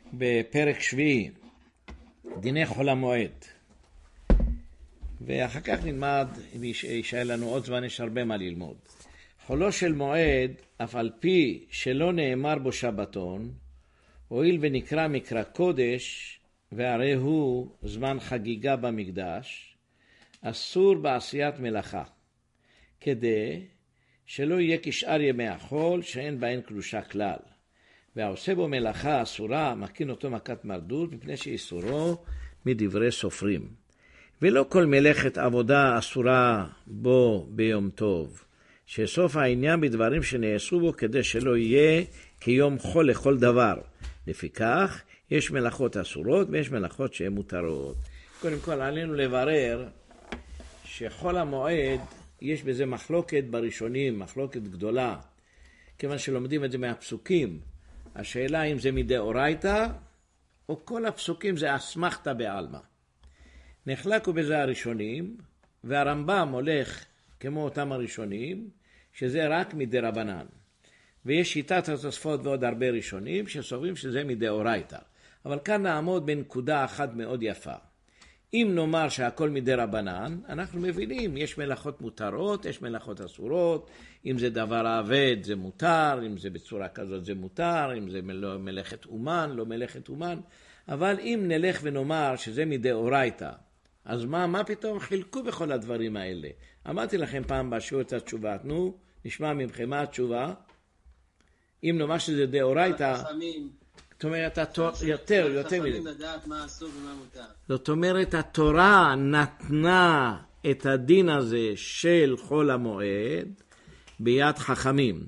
בפרק שביעי, דיני חול המועד. ואחר כך נלמד, אם יישאר לנו עוד זמן, יש הרבה מה ללמוד. חולו של מועד, אף על פי שלא נאמר בו שבתון, הואיל ונקרא מקרא קודש, והרי הוא זמן חגיגה במקדש, אסור בעשיית מלאכה, כדי שלא יהיה כשאר ימי החול שאין בהן קדושה כלל. והעושה בו מלאכה אסורה, מכין אותו מכת מרדות, מפני שאיסורו מדברי סופרים. ולא כל מלאכת עבודה אסורה בו ביום טוב, שסוף העניין בדברים שנעשו בו כדי שלא יהיה כיום חול לכל דבר. לפיכך, יש מלאכות אסורות ויש מלאכות שהן מותרות. קודם כל, עלינו לברר שחול המועד, יש בזה מחלוקת בראשונים, מחלוקת גדולה. כיוון שלומדים את זה מהפסוקים, השאלה אם זה מדאורייתא, או כל הפסוקים זה אסמכתא בעלמא. נחלקו בזה הראשונים, והרמב"ם הולך כמו אותם הראשונים, שזה רק מדרבנן. ויש שיטת התוספות ועוד הרבה ראשונים, שסוברים שזה מדאורייתא. אבל כאן נעמוד בנקודה אחת מאוד יפה. אם נאמר שהכל מדרבנן, אנחנו מבינים, יש מלאכות מותרות, יש מלאכות אסורות, אם זה דבר עבד זה מותר, אם זה בצורה כזאת זה מותר, אם זה מלאכת אומן, לא מלאכת אומן, אבל אם נלך ונאמר שזה מדאורייתא, אז מה פתאום חילקו בכל הדברים האלה? אמרתי לכם פעם בשיעור את התשובה, נו, נשמע ממכם מה התשובה? אם נאמר שזה דאורייתא, זאת אומרת, יותר מזה. זאת אומרת, התורה נתנה את הדין הזה של חול המועד ביד חכמים.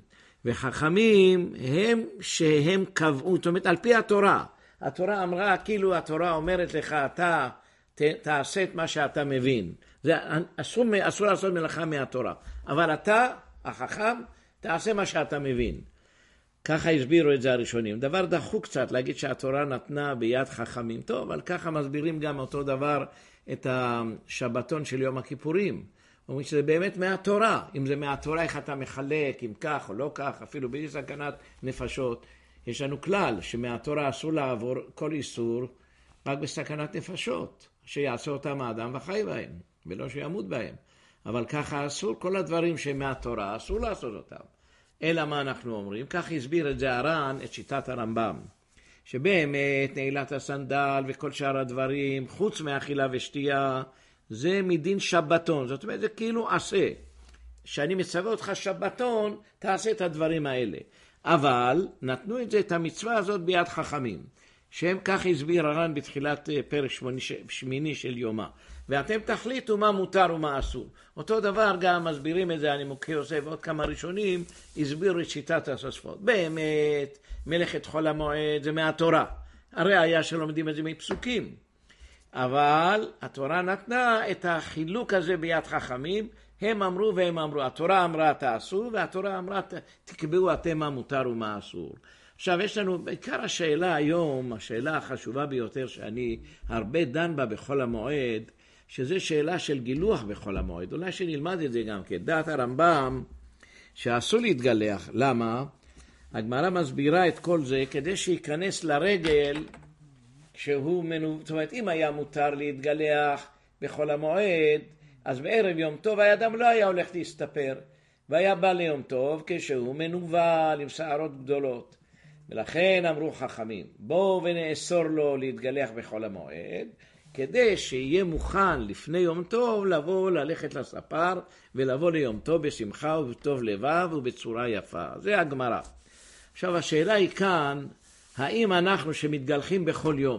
וחכמים הם שהם קבעו, זאת אומרת, על פי התורה. התורה אמרה, כאילו התורה אומרת לך, אתה תעשה את מה שאתה מבין. זה אסור לעשות מלאכה מהתורה. אבל אתה, החכם, תעשה מה שאתה מבין. ככה הסבירו את זה הראשונים. דבר דחוק קצת להגיד שהתורה נתנה ביד חכמים. טוב, אבל ככה מסבירים גם אותו דבר את השבתון של יום הכיפורים. אומרים שזה באמת מהתורה. אם זה מהתורה, איך אתה מחלק, אם כך או לא כך, אפילו בלי סכנת נפשות. יש לנו כלל שמהתורה אסור לעבור כל איסור רק בסכנת נפשות, שיעשה אותם האדם וחי בהם, ולא שימות בהם. אבל ככה אסור, כל הדברים שמהתורה אסור לעשות אותם. אלא מה אנחנו אומרים? כך הסביר את זה הר"ן, את שיטת הרמב"ם. שבאמת נעילת הסנדל וכל שאר הדברים, חוץ מאכילה ושתייה, זה מדין שבתון. זאת אומרת, זה כאילו עשה. שאני מצווה אותך שבתון, תעשה את הדברים האלה. אבל נתנו את המצווה הזאת ביד חכמים. שהם כך הסביר הר"ן בתחילת פרק שמיני של יומא. ואתם תחליטו מה מותר ומה אסור. אותו דבר גם מסבירים את זה, אני מוקי יוסף ועוד כמה ראשונים, הסבירו את שיטת התוספות. באמת, מלאכת חול המועד זה מהתורה. הראיה שלומדים את זה מפסוקים. אבל התורה נתנה את החילוק הזה ביד חכמים, הם אמרו והם אמרו. התורה אמרה תעשו, והתורה אמרה תקבעו אתם מה מותר ומה אסור. עכשיו יש לנו, בעיקר השאלה היום, השאלה החשובה ביותר שאני הרבה דן בה בחול המועד, שזה שאלה של גילוח בחול המועד. אולי שנלמד את זה גם כדעת הרמב"ם, שאסור להתגלח. למה? הגמרא מסבירה את כל זה כדי שייכנס לרגל כשהוא זאת אומרת, אם היה מותר להתגלח בחול המועד, אז בערב יום טוב האדם לא היה הולך להסתפר, והיה בא ליום טוב כשהוא מנוול עם שערות גדולות. ולכן אמרו חכמים, בואו ונאסור לו להתגלח בחול המועד, כדי שיהיה מוכן לפני יום טוב לבוא ללכת לספר, ולבוא ליום טוב בשמחה ובטוב לבב ובצורה יפה. זה הגמרא. עכשיו השאלה היא כאן, האם אנחנו שמתגלחים בכל יום,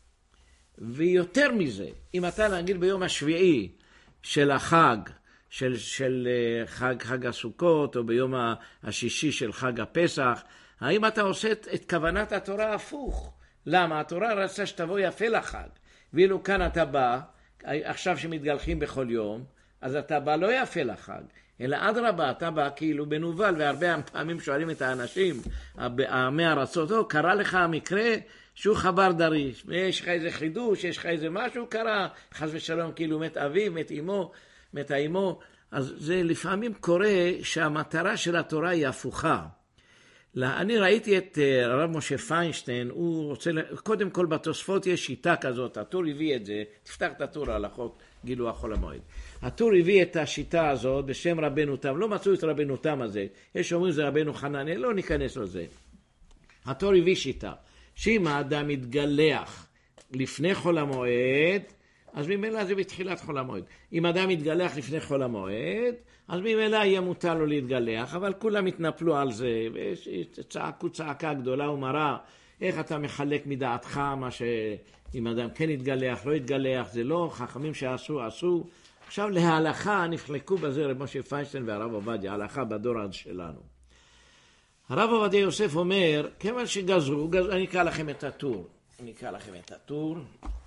ויותר מזה, אם אתה נגיד ביום השביעי של החג, של חג הסוכות, או ביום השישי של חג הפסח, האם אתה עושה את כוונת התורה הפוך? למה? התורה רצה שתבוא יפה לחג. ואילו כאן אתה בא, עכשיו שמתגלחים בכל יום, אז אתה בא לא יפה לחג. אלא אדרבה, אתה בא כאילו בנובל, והרבה פעמים שואלים את האנשים, מהארצות, קרה לך המקרה שהוא חבר דריש, יש לך איזה חידוש, יש לך איזה משהו קרה, חס ושלום כאילו מת אביו, מת האמו, אז זה לפעמים קורה שהמטרה של התורה היא הפוכה. אני ראיתי את הרב משה פיינשטיין, הוא רוצה, קודם כל בתוספות יש שיטה כזאת, הטור הביא את זה, תפתח את הטור על החוק גילוח חול המועד. הטור הביא את השיטה הזאת בשם רבנו תם, לא מצאו את רבנו תם הזה, יש שאומרים זה רבנו חנניה, לא ניכנס לזה. הטור הביא שיטה, שאם האדם מתגלח לפני חול המועד, אז ממילא זה בתחילת חול המועד. אם אדם מתגלח לפני חול המועד, אז ממילא יהיה מותר לו להתגלח, אבל כולם התנפלו על זה, וצעקו צעקה גדולה ומרה, איך אתה מחלק מדעתך מה שאם אדם כן יתגלח, לא יתגלח, זה לא, חכמים שעשו, עשו. עכשיו להלכה נחלקו בזה רב משה פיינשטיין והרב עובדיה, ההלכה בדור עד שלנו. הרב עובדיה יוסף אומר, כיוון שגזרו, אני אקרא לכם את הטור.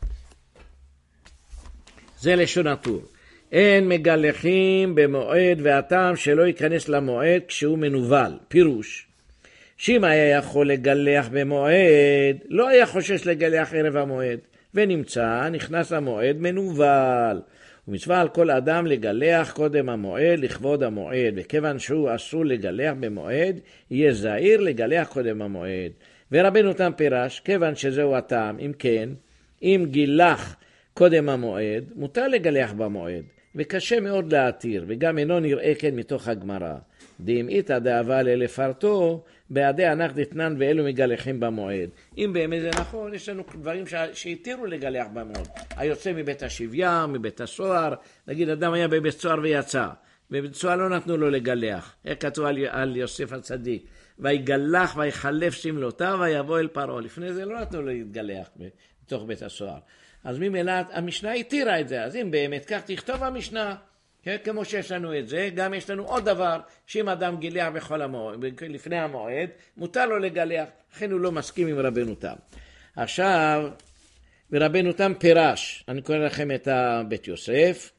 זה לשון הטור. אין מגלחים במועד והטעם שלא ייכנס למועד כשהוא מנובל. פירוש, שאם היה יכול לגלח במועד, לא היה חושש לגלח ערב המועד, ונמצא, נכנס המועד מנובל. ומצווה על כל אדם לגלח קודם המועד לכבוד המועד, וכיוון שהוא אסור לגלח במועד, יהיה זהיר לגלח קודם המועד. ורבנו תם פירש, כיוון שזהו הטעם, אם כן, אם גילח קודם המועד, מותר לגלח במועד, וקשה מאוד להתיר, וגם אינו נראה כן מתוך הגמרא. דאמעיתא דאבה לפרטו, בעדי הנח דתנן ואלו מגלחים במועד. אם באמת זה נכון, יש לנו דברים שהתירו לגלח במועד. היוצא מבית השביה, מבית הסוהר, נגיד אדם היה בבית סוהר ויצא, בבית סוהר לא נתנו לו לגלח. איך כתוב על יוסף הצדיק? ויגלח ויחלף שמלותיו ויבוא אל פרעה. לפני זה לא נתנו לו להתגלח בתוך בית הסוהר. אז ממילא המשנה התירה את זה, אז אם באמת כך תכתוב המשנה, כמו שיש לנו את זה, גם יש לנו עוד דבר, שאם אדם גילח בכל המועד, לפני המועד, מותר לו לגלח, לכן הוא לא מסכים עם רבנו תם. עכשיו, ורבנו תם פירש, אני קורא לכם את בית יוסף,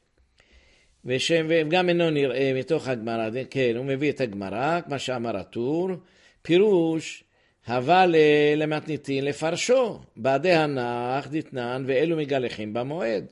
וגם אינו נראה מתוך הגמרא, כן, הוא מביא את הגמרא, כמו שאמר הטור, פירוש, הווה למתניתין לפרשו, בעדי הנח דתנן ואלו מגלחים במועד.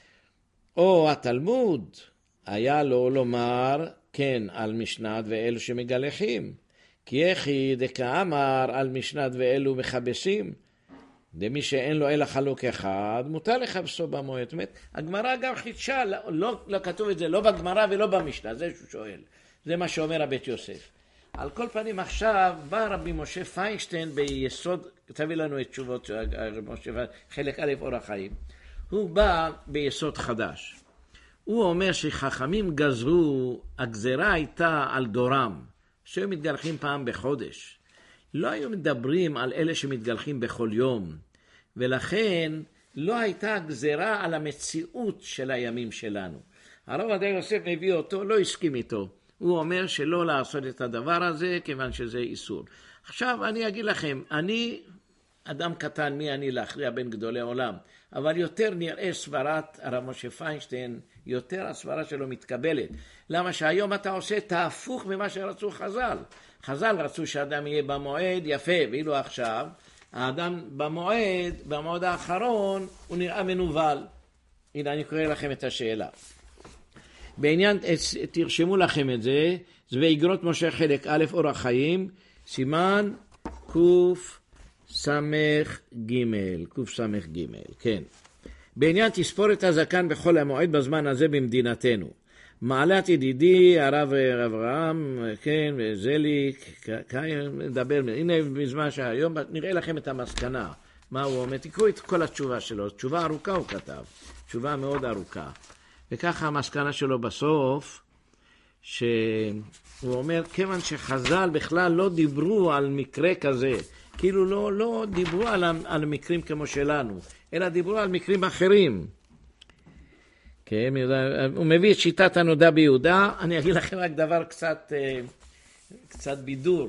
או התלמוד, היה לו לומר כן על משנת ואלו שמגלחים, כי יחי דקאמר על משנת ואלו מכבסים, דמי שאין לו אלא חלוק אחד, מותר לחבסו במועד. זאת אומרת, הגמרא גם חידשה, לא כתוב את זה, לא בגמרא ולא במשנה, זה שהוא שואל. זה מה שאומר הבית יוסף. על כל פנים עכשיו בא רבי משה פיינשטיין ביסוד, תביא לנו את תשובות חלק א' אור החיים, הוא בא ביסוד חדש. הוא אומר שחכמים גזרו, הגזרה הייתה על דורם, שהיו מתגלחים פעם בחודש. לא היו מדברים על אלה שמתגלחים בכל יום, ולכן לא הייתה גזרה על המציאות של הימים שלנו. הרב עובדיה יוסף מביא אותו, לא הסכים איתו. הוא אומר שלא לעשות את הדבר הזה, כיוון שזה איסור. עכשיו אני אגיד לכם, אני אדם קטן, מי אני להכריע בין גדולי עולם, אבל יותר נראה סברת הרב משה פיינשטיין, יותר הסברה שלו מתקבלת. למה שהיום אתה עושה את ההפוך ממה שרצו חז"ל. חז"ל רצו שאדם יהיה במועד יפה, ואילו עכשיו האדם במועד האחרון הוא נראה מנוול. הנה אני קורא לכם את השאלה. בעניין, תרשמו לכם את זה, זה באגרות משה חלק א' אור החיים, סימן קוף סמך ג', כן. בעניין תספורת הזקן בכל המועד בזמן הזה במדינתנו. מעלת ידידי הרב אברהם, כן, וזליק, נדבר, הנה בזמן שהיום נראה לכם את המסקנה. מה הוא אומר? תקראו את כל התשובה שלו, תשובה ארוכה הוא כתב, תשובה מאוד ארוכה. וככה המסקנה שלו בסוף, שהוא אומר, כיוון שחז"ל בכלל לא דיברו על מקרה כזה, כאילו לא דיברו על מקרים כמו שלנו, אלא דיברו על מקרים אחרים. כן, הוא מביא את שיטת הנודע ביהודה, אני אגיד לכם רק דבר קצת בידור,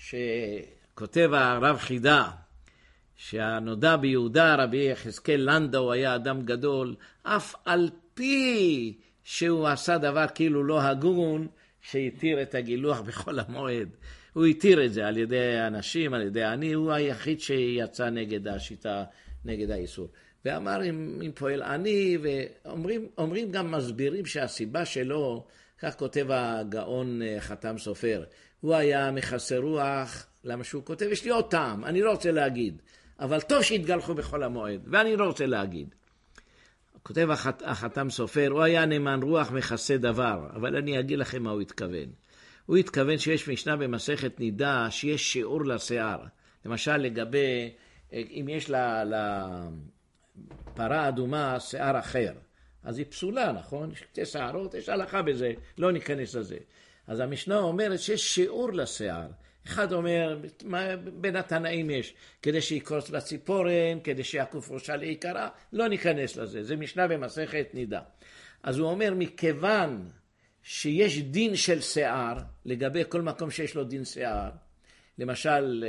שכותב הרב חידה, שהנודע ביהודה, רבי יחזקאל לנדאו היה אדם גדול, אף על פי שהוא עשה דבר כאילו לא הגון, שהתיר את הגילוח בכל המועד. הוא התיר את זה על ידי אנשים, על ידי אני, הוא היחיד שיצא נגד השיטה, נגד האיסור. ואמר אם פועל אני, ואומרים גם מסבירים שהסיבה שלו, כך כותב הגאון חתם סופר, הוא היה מחסר רוח למה שהוא כותב, יש לי עוד טעם, אני לא רוצה להגיד, אבל טוב שהתגלחו בחול המועד, ואני לא רוצה להגיד. כותב החתם סופר, הוא היה נאמן רוח מכסה דבר, אבל אני אגיד לכם מה הוא התכוון. הוא התכוון שיש משנה במסכת נידה, שיש שיעור לשיער. למשל לגבי, אם יש לפרה אדומה שיער אחר, אז היא פסולה, נכון? יש שתי שערות, יש הלכה בזה, לא ניכנס לזה. אז המשנה אומרת שיש שיעור לשיער. אחד אומר, בין התנאים יש, כדי שיקרוץ לציפורן, כדי שיעקוף ראשה לעיקרה, לא ניכנס לזה, זה משנה במסכת נידה. אז הוא אומר, מכיוון שיש דין של שיער, לגבי כל מקום שיש לו דין שיער, למשל,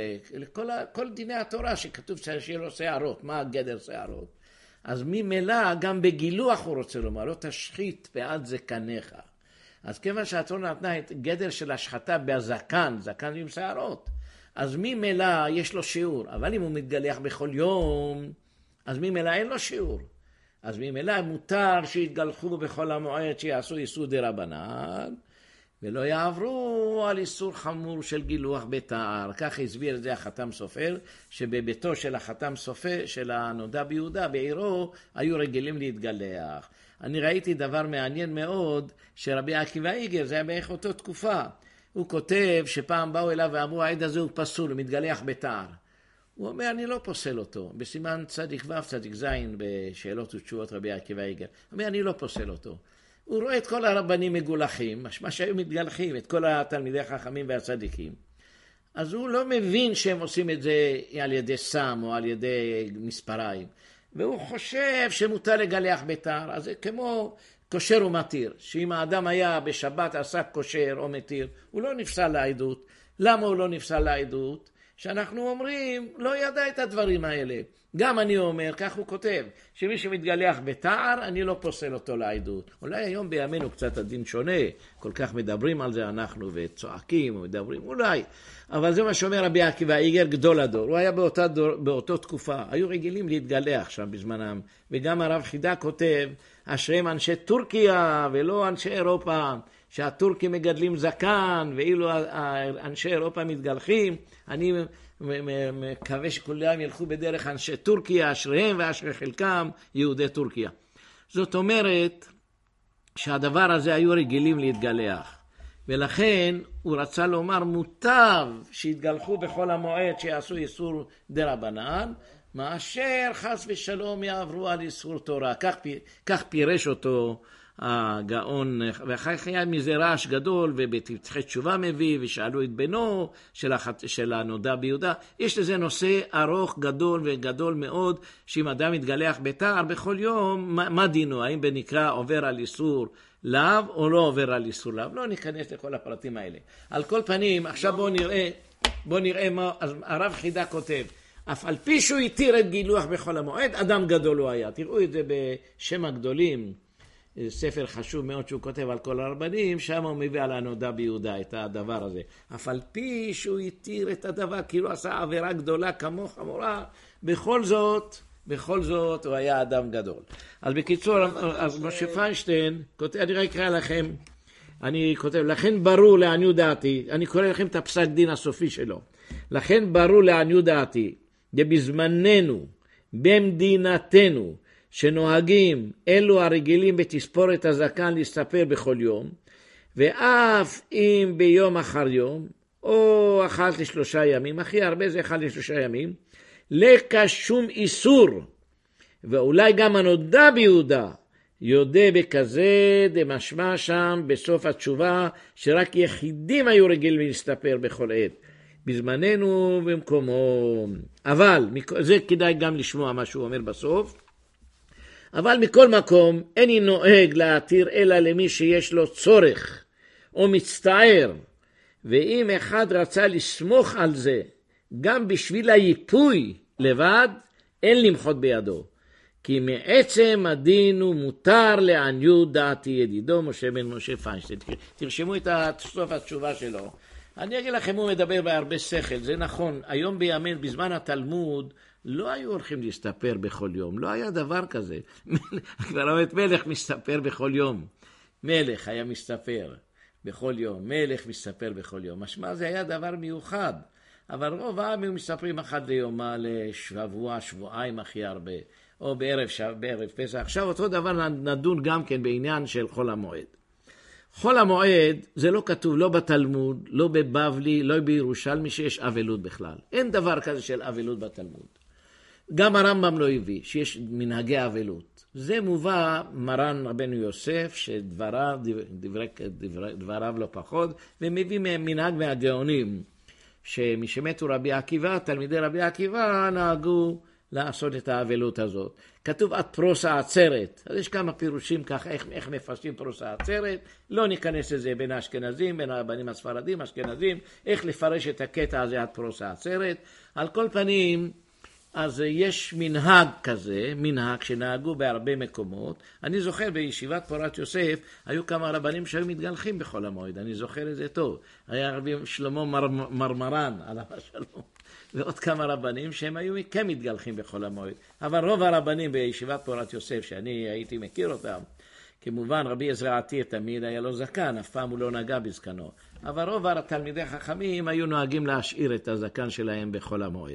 כל דיני התורה שכתוב שיהיה לו שיערות, מה הגדר שיערות? אז ממילא גם בגילוח הוא רוצה לומר, לא תשחית בעד זקניך. אז כיוון שהתורה נתנה את גדר של השחתה בזקן, זקן עם שערות, אז ממילא יש לו שיעור, אבל אם הוא מתגלח בכל יום, אז ממילא אין לו שיעור. אז ממילא מותר שיתגלחו בכל המועד, שיעשו איסור דרבנן, ולא יעברו על איסור חמור של גילוח בתער. כך הסביר את זה החתם סופר, שבביתו של החתם סופר, של הנודע ביהודה, בעירו, היו רגילים להתגלח. אני ראיתי דבר מעניין מאוד, שרבי עקיבא איגר, זה היה בערך אותו תקופה. הוא כותב שפעם באו אליו ואמרו, העד הזה הוא פסול, הוא מתגלח בתער. הוא אומר, אני לא פוסל אותו. בסימן צדיק ו' צדיק ז' בשאלות ותשובות רבי עקיבא איגר. הוא אומר, אני לא פוסל אותו. הוא רואה את כל הרבנים מגולחים, מה שהיו מתגלחים, את כל התלמידי החכמים והצדיקים. אז הוא לא מבין שהם עושים את זה על ידי סם או על ידי מספריים. והוא חושב שמותר לגלח בתער. אז זה כמו כושר ומתיר. שאם האדם היה בשבת עשה כושר או מתיר, הוא לא נפסל לעדות. למה הוא לא נפסל לעדות? שאנחנו אומרים, לא ידע את הדברים האלה. גם אני אומר, כך הוא כותב, שמי שמתגלח בתער, אני לא פוסל אותו לעדות. אולי היום בימינו קצת הדין שונה, כל כך מדברים על זה אנחנו וצועקים ומדברים, אולי. אבל זה מה שאומר רבי עקיבא איגר גדול הדור. הוא היה באותו תקופה, היו רגילים להתגלח שם בזמנם. וגם הרב חידה כותב, אשריהם אנשי טורקיה ולא אנשי אירופה, שהטורקים מגדלים זקן, ואילו אנשי אירופה מתגלחים. אני מקווה שכולם ילכו בדרך אנשי טורקיה, אשריהם ואשרי חלקם יהודי טורקיה. זאת אומרת שהדבר הזה היו רגילים להתגלח. ולכן הוא רצה לומר מוטב שיתגלחו בכל המועד שיעשו איסור דרבנן, מאשר חס ושלום יעברו על איסור תורה. כך פירש אותו הגאון, ואחר כך היה מזה רעש גדול, ובתפתחי תשובה מביא, ושאלו את בנו של הנודע ביהודה. יש לזה נושא ארוך גדול וגדול מאוד, שאם אדם מתגלח בתער בכל יום, מה דינו? האם בנקרא עובר על איסור לאו או לא עובר על איסור לאו? לא ניכנס לכל הפרטים האלה. על כל פנים, עכשיו בואו נראה מה הרב חידה כותב. אף על פי שהוא התיר את גילוח בכל המועד, אדם גדול הוא היה. תראו את זה בשם הגדולים, ספר חשוב מאוד שהוא כותב על כל הרבנים, שם הוא מביא על הנודע ביהודה את הדבר הזה. אף על פי שהוא התיר את הדבר, כאילו עשה עבירה גדולה כמו חמורה, בכל זאת הוא היה אדם גדול. אז בקיצור, אז משה פיינשטיין, אני רק אקרא לכם, אני כותב, לכן ברור לעניות דעתי, אני קורא לכם את הפסק דין הסופי שלו, לכן ברור לעניות דעתי, בזמננו, במדינתנו, שנוהגים אלו הרגילים בתספורת הזקן להסתפר בכל יום, ואף אם ביום אחר יום, או אחת ל3 ימים, הכי הרבה זה 1 ל3 ימים, לקה שום איסור, ואולי גם הנודע ביהודה, יודע בכזה דמשמע שם בסוף התשובה, שרק יחידים היו רגילים להסתפר בכל עת, בזמננו במקומו. אבל, זה כדאי גם לשמוע מה שהוא אומר בסוף, אבל מכל מקום איני נוהג להתיר אלא למי שיש לו צורך או מצטער, ואם אחד רצה לסמוך על זה גם בשביל היפוי לבד, אין למחות בידו, כי מעצם הדין הוא מותר לעניות דעתי ידידו משה בן משה פיינשטיין. תרשמו את סוף התשובה שלו. אני אגיד לכם, הוא מדבר בהרבה שכל, זה נכון. היום בימינו, בזמן התלמוד, לא היו הולכים להסתפר בכל יום, לא היה דבר כזה. כבר אומרת, מלך מסתפר בכל יום. מלך היה מסתפר בכל יום, מלך מסתפר בכל יום. משמע זה היה דבר מיוחד. אבל רוב העם הם מספרים אחת ליומה, לשבוע, שבועיים הכי הרבה, או בערב פסח. עכשיו אותו דבר נדון גם כן בעניין של חול המועד. חול המועד זה לא כתוב לא בתלמוד, לא בבבלי, לא בירושלמי שיש אבלות בכלל. אין דבר כזה של אבלות בתלמוד. גם הרמב"ם לא הביא שיש מנהגי אבלות. זה מובא מרן רבנו יוסף, שדבריו לא פחות, ומביא מנהג מהגאונים, שמשמתו רבי עקיבא, תלמידי רבי עקיבא נהגו לעשות את האבלות הזאת. כתוב עד פרוס העצרת. אז יש כמה פירושים כך, איך מפרשים פרוס העצרת. לא ניכנס לזה בין האשכנזים, בין הבנים הספרדים, אשכנזים, איך לפרש את הקטע הזה עד פרוס העצרת. על כל פנים, אז יש מנהג כזה, מנהג שנהגו בהרבה מקומות. אני זוכר בישיבת פורת יוסף, היו כמה רבנים שהיו מתגלחים בחול המועד, אני זוכר את זה טוב. היה רבי שלמה מרמרן, עליו השלום, ועוד כמה רבנים שהם היו כן מתגלחים בחול המועד. אבל רוב הרבנים בישיבת פורת יוסף, שאני הייתי מכיר אותם, כמובן רבי עזרא עתיר תמיד היה לו זקן, אף פעם הוא לא נגע בזקנו. אבל רוב התלמידי חכמים היו נוהגים להשאיר את הזקן שלהם בחול המועד.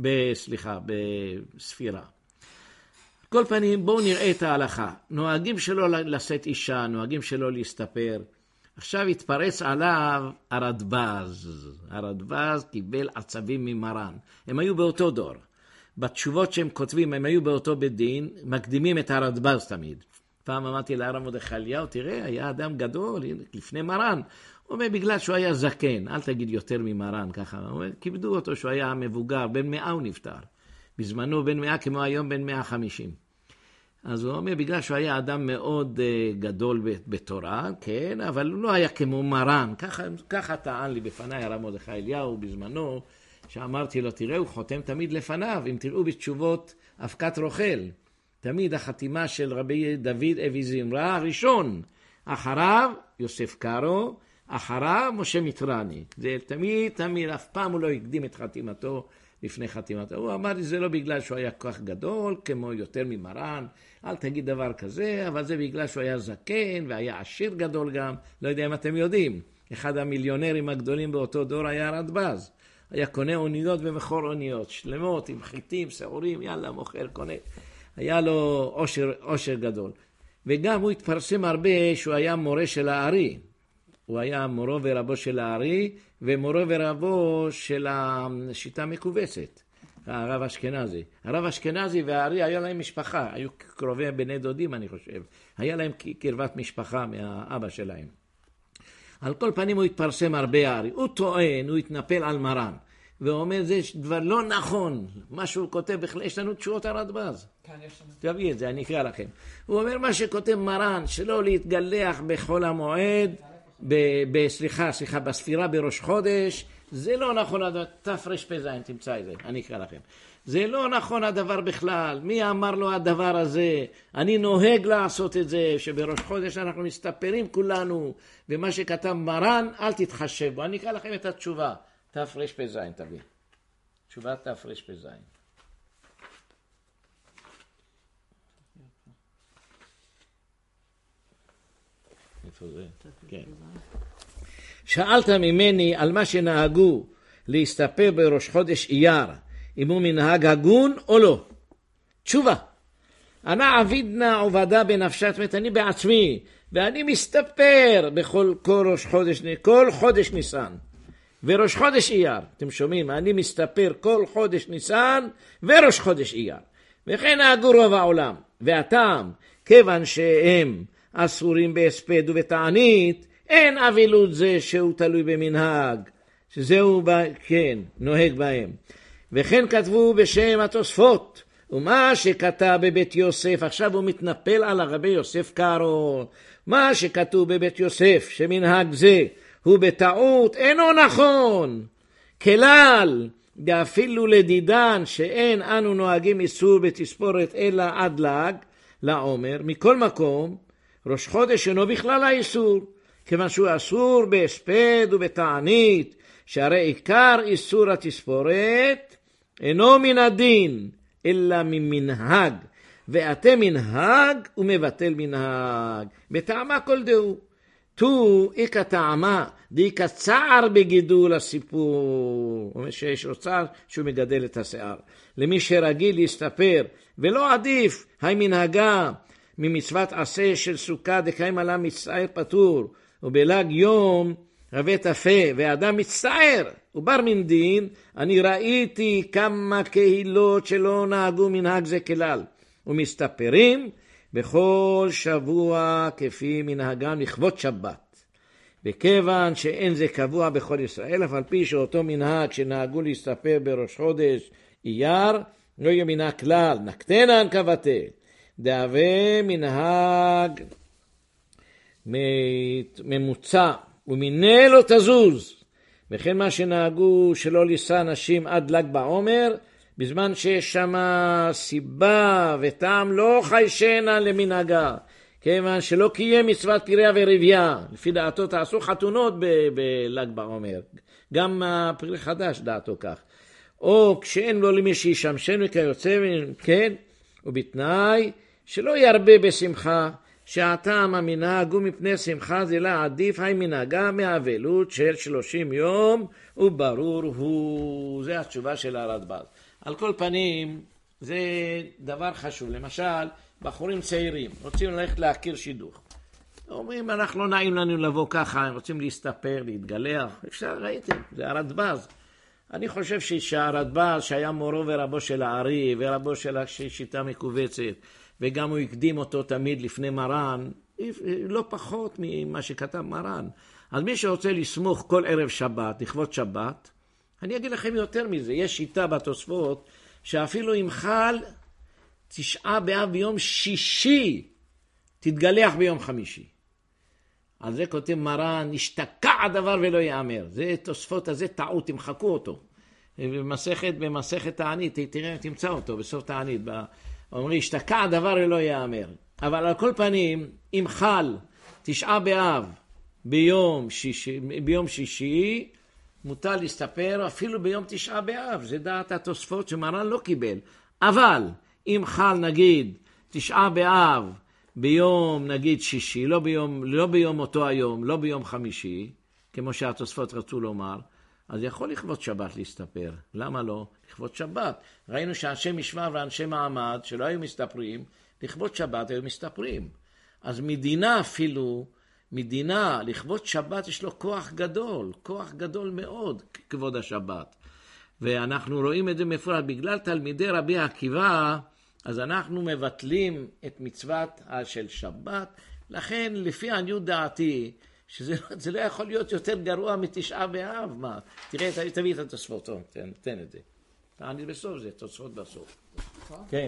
בספירה. כל פנים, בואו נראה את ההלכה. נוהגים שלא לשאת אישה, נוהגים שלא להסתפר. עכשיו התפרץ עליו הרדב"ז. הרדב"ז קיבל עצבים ממרן. הם היו באותו דור. בתשובות שהם כותבים, הם היו באותו בית דין, מקדימים את הרדב"ז תמיד. פעם אמרתי להרב מרדכי אליהו, תראה, היה אדם גדול לפני מרן. הוא אומר, בגלל שהוא היה זקן, אל תגיד יותר ממרן, ככה. הוא אומר, כיבדו אותו שהוא היה מבוגר, בן 100 הוא נפטר. בזמנו בן 100 כמו היום בן 150. אז הוא אומר, בגלל שהוא היה אדם מאוד גדול בתורה, כן, אבל הוא לא היה כמו מרן. ככה טען לי בפניי הרב מרדכי אליהו בזמנו, שאמרתי לו, תראה, הוא חותם תמיד לפניו, אם תראו בתשובות אבקת רוכל. תמיד החתימה של רבי דוד אבי זמרה הראשון, אחריו יוסף קארו, אחריו משה מיטרני. זה תמיד, אף פעם הוא לא הקדים את חתימתו לפני חתימתו. הוא אמר לי, זה לא בגלל שהוא היה כוח גדול, כמו יותר ממרן, אל תגיד דבר כזה, אבל זה בגלל שהוא היה זקן והיה עשיר גדול גם. לא יודע אם אתם יודעים, אחד המיליונרים הגדולים באותו דור היה רדב"ז. היה קונה אוניות ומכור אוניות, שלמות עם חיטים, שעורים, יאללה, מוכר, קונה. היה לו עושר גדול. וגם הוא התפרסם הרבה שהוא היה מורה של הארי. הוא היה מורו ורבו של הארי, ומורו ורבו של השיטה מקובצת, הרב אשכנזי. הרב אשכנזי והארי היה להם משפחה, היו קרובי בני דודים אני חושב. היה להם קרבת משפחה מהאבא שלהם. על כל פנים הוא התפרסם הרבה הארי. הוא טוען, הוא התנפל על מרן. ואומר, זה דבר לא נכון. מה שהוא כותב, יש לנו תשובות הרדב"ז. תביא את זה, אני אקרא לכם. הוא אומר, מה שכותב מרן, שלא להתגלח בחול המועד, בספירה בראש חודש, זה לא נכון, תרפ"ז, תמצא את זה, אני אקרא לכם. זה לא נכון הדבר בכלל. מי אמר לו הדבר הזה? אני נוהג לעשות את זה, שבראש חודש אנחנו מסתפרים כולנו, ומה שכתב מרן, אל תתחשב בו. אני אקרא לכם את התשובה. תרפ"ז, תביא. תשובת תרפ"ז. איפה זה? כן. שאלת ממני על מה שנהגו להסתפר בראש חודש אייר, אם הוא מנהג הגון או לא. תשובה. אנא עבידנה עובדה בנפשת מת, אני בעצמי, ואני מסתפר כל חודש ניסן. וראש חודש אייר, אתם שומעים, אני מסתפר כל חודש ניסן וראש חודש אייר. וכן נהגו רוב העולם. והטעם, כיוון שהם אסורים בהספד ובתענית, אין אבילות זה שהוא תלוי במנהג, שזהו כן, נוהג בהם. וכן כתבו בשם התוספות, ומה שכתב בבית יוסף, עכשיו הוא מתנפל על הרבי יוסף קארו, מה שכתוב בבית יוסף, שמנהג זה, הוא בטעות אינו נכון. כלל, ואפילו לדידן שאין אנו נוהגים איסור בתספורת אלא עד לג, לעומר, מכל מקום, ראש חודש אינו בכלל האיסור, כיוון שהוא אסור בהספד ובתענית, שהרי עיקר איסור התספורת אינו מן הדין, אלא ממנהג, ואתם מנהג ומבטל מנהג, בטעמה כל דהו. תו איקה טעמה, דאיקה צער בגידול הסיפור. אומר שיש לו צער שהוא מגדל את השיער. למי שרגיל להסתפר, ולא עדיף, היי מנהגה, ממצוות עשה של סוכה דקיים עלה מצטער פטור, ובלג יום רבי תפה, ואדם מצטער, ובר מן דין, אני ראיתי כמה קהילות שלא נהגו מנהג זה כלל, ומסתפרים בכל שבוע כפי מנהגם לכבוד שבת. וכיוון שאין זה קבוע בכל ישראל, אף על פי שאותו מנהג שנהגו להסתפר בראש חודש אייר, לא יהיה מנהג כלל, נקטנן כבטל. דהווה מנהג ממוצע, ומנה לא תזוז. וכן מה שנהגו שלא לישא נשים עד ל"ג בעומר, בזמן שיש שם סיבה וטעם לא חיישנה למנהגה, כיוון שלא קיים מצוות פריה ורבייה. לפי דעתו תעשו חתונות בל"ג בעומר, גם הפרי חדש דעתו כך. או כשאין לו למי שישמשנו כיוצא, כן, ובתנאי שלא ירבה בשמחה, שהטעם המנהג הוא מפני שמחה זה לה עדיף, היי מנהגה מאבלות של 30 יום, וברור הוא. זה התשובה של הרדב"ז. על כל פנים, זה דבר חשוב. למשל, בחורים צעירים רוצים ללכת להכיר שידוך. אומרים, אנחנו לא נעים לנו לבוא ככה, הם רוצים להסתפר, להתגלח. אפשר, ראיתם, זה הרדב"ז. אני חושב שהרדב"ז, שהיה מורו ורבו של הארי, ורבו של השיטה מקובצת, וגם הוא הקדים אותו תמיד לפני מרן, לא פחות ממה שכתב מרן. אז מי שרוצה לסמוך כל ערב שבת, לכבוד שבת, אני אגיד לכם יותר מזה, יש שיטה בתוספות, שאפילו אם חל 9 באב ביום שישי, תתגלח ביום חמישי. על זה כותב מרן, נשתקע הדבר ולא יאמר. זה תוספות הזה טעות, תמחקו אותו. במסכת תענית, תראה, תמצא אותו בסוף תענית. אומרים, השתקע הדבר ולא יאמר. אבל על כל פנים, אם חל 9 באב ביום שישי, מותר להסתפר אפילו ביום 9 באב. זה דעת התוספות שמרן לא קיבל. אבל אם חל נגיד 9 באב ביום נגיד שישי, לא ביום אותו היום, לא ביום חמישי, כמו שהתוספות רצו לומר, אז יכול לכבוד שבת להסתפר. למה לא? לכבוד שבת. ראינו שאנשי משמר ואנשי מעמד שלא היו מסתפרים, לכבוד שבת היו מסתפרים. אז מדינה אפילו, לכבוד שבת יש לו כוח גדול מאוד, כבוד השבת. ואנחנו רואים את זה מפורט, בגלל תלמידי רבי עקיבא, אז אנחנו מבטלים את מצוות של שבת, לכן לפי עניות דעתי, שזה לא יכול להיות יותר גרוע מ9 באב. מה? תראה, תביא את התוספות, תן את זה. אני בסוף זה, תוספות בסוף. כן.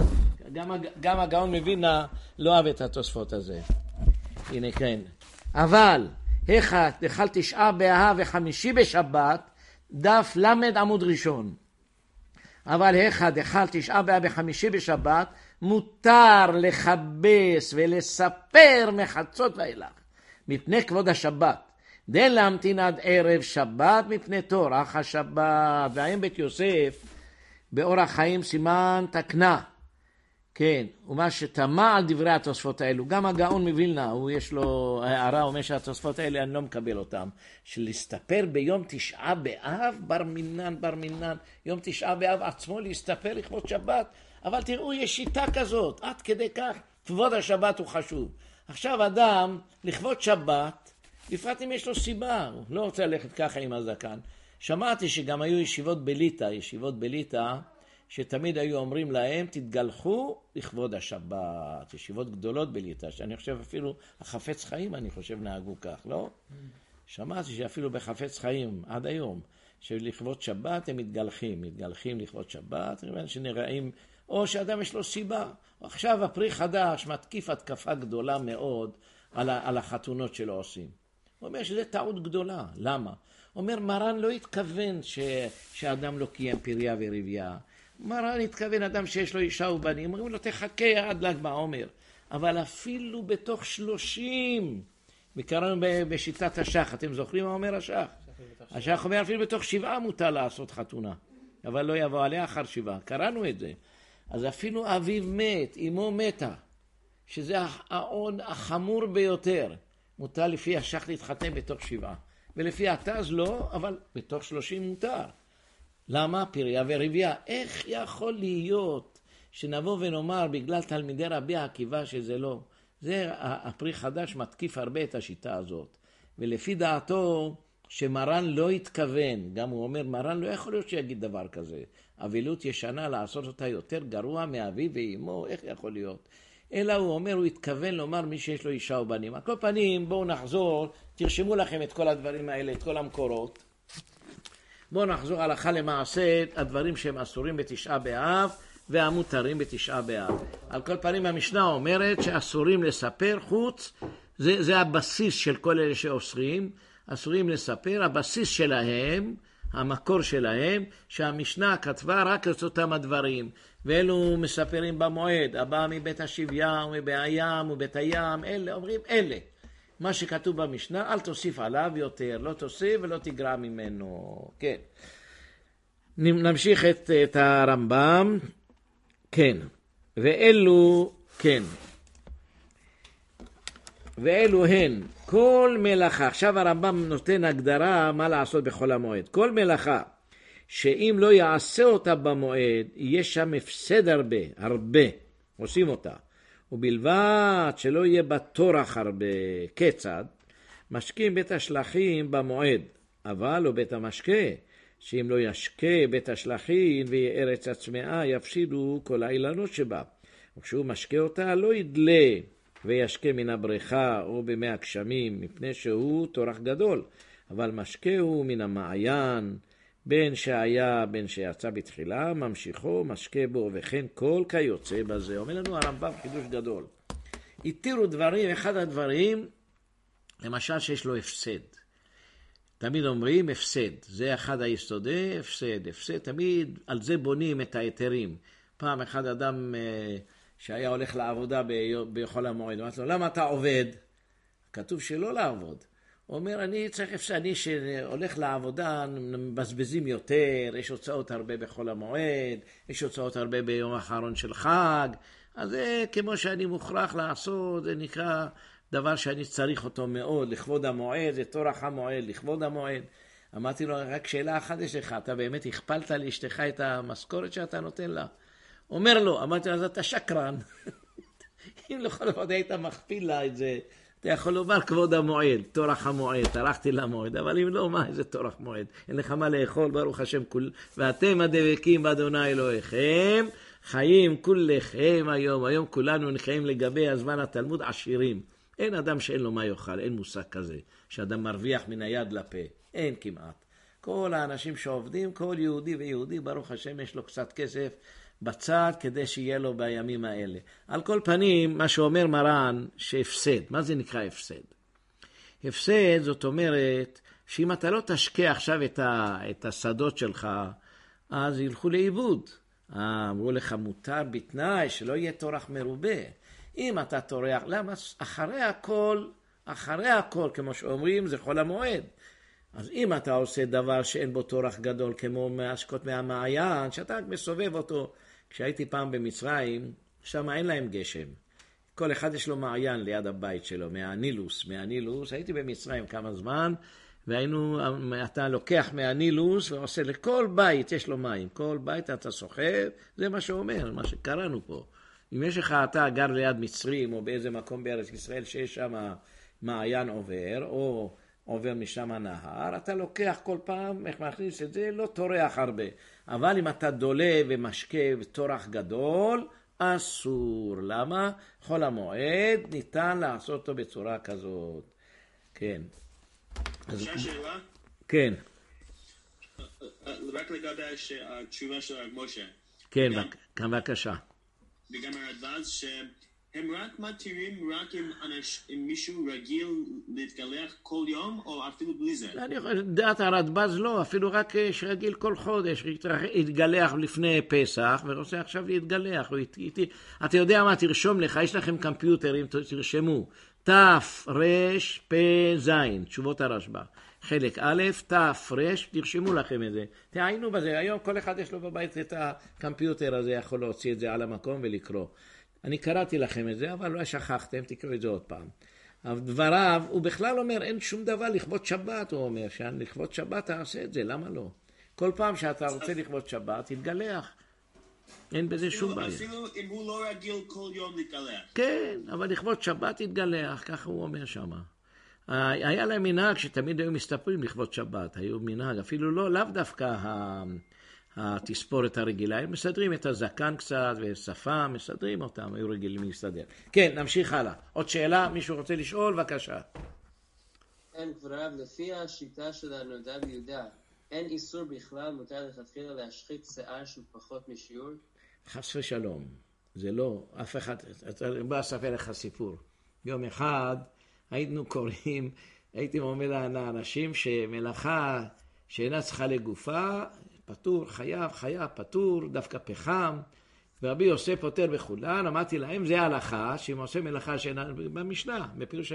גם הגאון מווילנה לא אוהב את התוספות הזה. הנה כן. אבל, דחל 9 באב וחמישי בשבת, דף למד עמוד ראשון. אבל דחל 9 באב וחמישי בשבת, מותר לכבס ולספר מחצות ואילך, מפני כבוד השבת. דן להמתין עד ערב שבת מפני תורח השבת. והאם בית יוסף באורח חיים סימן תקנה. כן, ומה שתמה על דברי התוספות האלו, גם הגאון מווילנה, יש לו הערה, אומר שהתוספות האלה אני לא מקבל אותם, שלהסתפר ביום 9 באב, בר מינן, יום 9 באב עצמו להסתפר לכבוד שבת. אבל תראו, יש שיטה כזאת, עד כדי כך כבוד השבת הוא חשוב. עכשיו אדם לכבוד שבת, בפרט אם יש לו סיבה, הוא לא רוצה ללכת ככה עם הזקן. שמעתי שגם היו ישיבות בליטא, שתמיד היו אומרים להם, תתגלחו לכבוד השבת. ישיבות גדולות בליטא, שאני חושב אפילו החפץ חיים, נהגו כך, לא? שמעתי שאפילו בחפץ חיים, עד היום, שלכבוד שבת הם מתגלחים לכבוד שבת, שנראים, או שאדם יש לו סיבה. עכשיו הפרי חדש מתקיף התקפה גדולה מאוד על החתונות שלו עושים. הוא אומר שזה טעות גדולה. למה? הוא אומר, מרן לא התכוון שאדם לא קיים פריה ורבייה. מרן התכוון אדם שיש לו אישה ובנים. אומרים לו, תחכה עד ל"ג בעומר. אבל אפילו בתוך 30, וקראנו בשיטת השח, אתם זוכרים מה אומר השח? השח אומר אפילו בתוך 7 מותר לעשות חתונה. אבל לא יבוא עליה אחר 7. קראנו את זה. אז אפילו אביו מת, אמו מתה, שזה העון החמור ביותר. מותר לפי השח להתחתן בתוך 7. ולפי התז לא, אבל בתוך 30 מותר. למה? פריה ורבייה. איך יכול להיות שנבוא ונאמר בגלל תלמידי רבי עקיבא שזה לא? זה הפרי חדש מתקיף הרבה את השיטה הזאת. ולפי דעתו שמרן לא התכוון, גם הוא אומר מרן לא יכול להיות שיגיד דבר כזה. אבילות ישנה לעשות אותה יותר גרוע מאביו ואימו, איך יכול להיות? אלא הוא אומר, הוא התכוון לומר מי שיש לו אישה או בנים. על כל פנים, בואו נחזור, תרשמו לכם את כל הדברים האלה, את כל המקורות. בואו נחזור הלכה למעשה, הדברים שהם אסורים בתשעה באב, והמותרים בתשעה באב. על כל פנים, המשנה אומרת שאסורים לספר חוץ, זה הבסיס של כל אלה שאוסרים, אסורים לספר, הבסיס שלהם, המקור שלהם, שהמשנה כתבה רק את אותם הדברים, ואלו מספרים במועד, הבא מבית השביה ומבהים ובית הים, אלה אומרים אלה. מה שכתוב במשנה, אל תוסיף עליו יותר, לא תוסיף ולא תגרע ממנו. כן. נמשיך את הרמב"ם. כן. ואלו, כן. ואלו הן, כל מלאכה, עכשיו הרמב"ם נותן הגדרה מה לעשות בכל המועד. כל מלאכה, שאם לא יעשה אותה במועד, יהיה שם הפסד הרבה, עושים אותה. ובלבד שלא יהיה בטורח הרבה, כיצד? משקים בית השלחים במועד, אבל לא בית המשקה, שאם לא ישקה בית השלחים ויהיה ארץ הצמאה, יפסידו כל האילנות שבה. וכשהוא משקה אותה, לא ידלה וישקה מן הבריכה או במי הגשמים, מפני שהוא טורח גדול. אבל משקה הוא מן המעיין, בין שהיה בין שיצא בתחילה, ממשיכו משקה בו, וכן כל כיוצא בזה. אומר לנו הרמב"ם חידוש גדול. התירו דברים, אחד הדברים, למשל שיש לו הפסד. תמיד אומרים הפסד, זה אחד היסודי, הפסד, תמיד על זה בונים את היתרים. פעם אחד אדם שהיה הולך לעבודה בכל המועד, אמרתי לו, למה אתה עובד? כתוב שלא לעבוד. הוא אומר, אני צריך הפסד, אני שהולך לעבודה, מבזבזים יותר, יש הוצאות הרבה בכל המועד, יש הוצאות הרבה ביום האחרון של חג, אז זה כמו שאני מוכרח לעשות, זה נקרא דבר שאני צריך אותו מאוד, לכבוד המועד, זה תורח המועד, לכבוד המועד. אמרתי לו, רק שאלה אחת יש לך, אתה באמת הכפלת לאשתך את המשכורת שאתה נותן לה? אומר לו, אמרתי לו, אז אתה שקרן. אם לכל אחד היית מכפיל לה את זה, אתה יכול לומר כבוד המועד, תורח המועד, טרחתי למועד, אבל אם לא, מה איזה תורח מועד? אין לך מה לאכול, ברוך השם, ואתם הדבקים באדוני אלוהיכם, חיים כולכם היום כולנו נחיים לגבי הזמן התלמוד עשירים. אין אדם שאין לו מה יאכל, אין מושג כזה, שאדם מרוויח מן היד לפה, אין כמעט. כל האנשים שעובדים, כל יהודי ויהודי, ברוך השם, יש לו קצת כסף בצד כדי שיהיה לו בימים האלה. על כל פנים, מה שאומר מרן, שהפסד. מה זה נקרא הפסד? הפסד זאת אומרת, שאם אתה לא תשקע עכשיו את השדות שלך, אז ילכו לאיבוד. אמרו לך מותר בתנאי שלא יהיה תורח מרובה. אם אתה תורח, למה? אחרי הכל, כמו שאומרים, זה חול המועד. אז אם אתה עושה דבר שאין בו תורח גדול, כמו מהשקות מהמעיין, שאתה רק מסובב אותו, כשהייתי פעם במצרים, שם אין להם גשם. כל אחד יש לו מעיין ליד הבית שלו, מהנילוס. הייתי במצרים כמה זמן, אתה לוקח מהנילוס ועושה לכל בית, יש לו מים. כל בית אתה סוחב, זה מה שאומר, מה שקראנו פה. אם יש לך, אתה גר ליד מצרים, או באיזה מקום בארץ ישראל, שיש שם מעיין עובר, או עובר משם הנהר, אתה לוקח כל פעם, איך מכניס את זה, לא תורח הרבה. אבל אם אתה דולה ומשקה ותורח גדול, אסור. למה? חול המועד ניתן לעשות אותו בצורה כזאת. כן. אפשר שאלה? כן. רק לגבי התשובה של הרב משה. כן, בבקשה. וגם הרדב"ז שהם רק מתירים רק אם מישהו רגיל להתגלח כל יום או אפילו בלי זה? דעת הרדב"ז לא, אפילו רק שרגיל כל חודש, התגלח לפני פסח ורוצה עכשיו להתגלח. אתה יודע מה, תרשום לך, יש לכם קמפיוטרים, תרשמו. תרפ"ז, תשובות הרשב"א. חלק א', תרש, תרשמו לכם את זה. תעיינו בזה, היום כל אחד יש לו בבית את הקמפיוטר הזה, יכול להוציא את זה על המקום ולקרוא. אני קראתי לכם את זה, אבל לא שכחתם, תקראו את זה עוד פעם. דבריו, הוא בכלל אומר, אין שום דבר לכבוד שבת, הוא אומר, לכבוד שבת תעשה את זה, למה לא? כל פעם שאתה רוצה לכבוד שבת, תתגלח. אין בזה שום בעיה. אפילו אם הוא לא רגיל כל יום להתגלח. כן, אבל לכבוד שבת תתגלח, ככה הוא אומר שמה. היה להם מנהג שתמיד היו מסתפרים לכבוד שבת, היו מנהג, אפילו לאו דווקא התספורת הרגילה, הם מסדרים את הזקן קצת ושפה, מסדרים אותם, היו רגילים להסתדר. כן, נמשיך הלאה. עוד שאלה, מישהו רוצה לשאול? בבקשה. אין כבודרב, לפי השיטה של הנודע ביהודה, אין איסור בכלל, מותר לכתחילה להשחית שיער שהוא פחות משיעור? חס ושלום, זה לא, אף אחד, בוא אספר לך סיפור. יום אחד היינו קוראים, הייתי אומר לאנשים שמלאכה שאינה צריכה לגופה, פטור, חייב, פטור, דווקא פחם, ורבי יוסף פותר בכולן, אמרתי להם, זה ההלכה, שאם עושה מלאכה שאינה, במשנה, בפירוש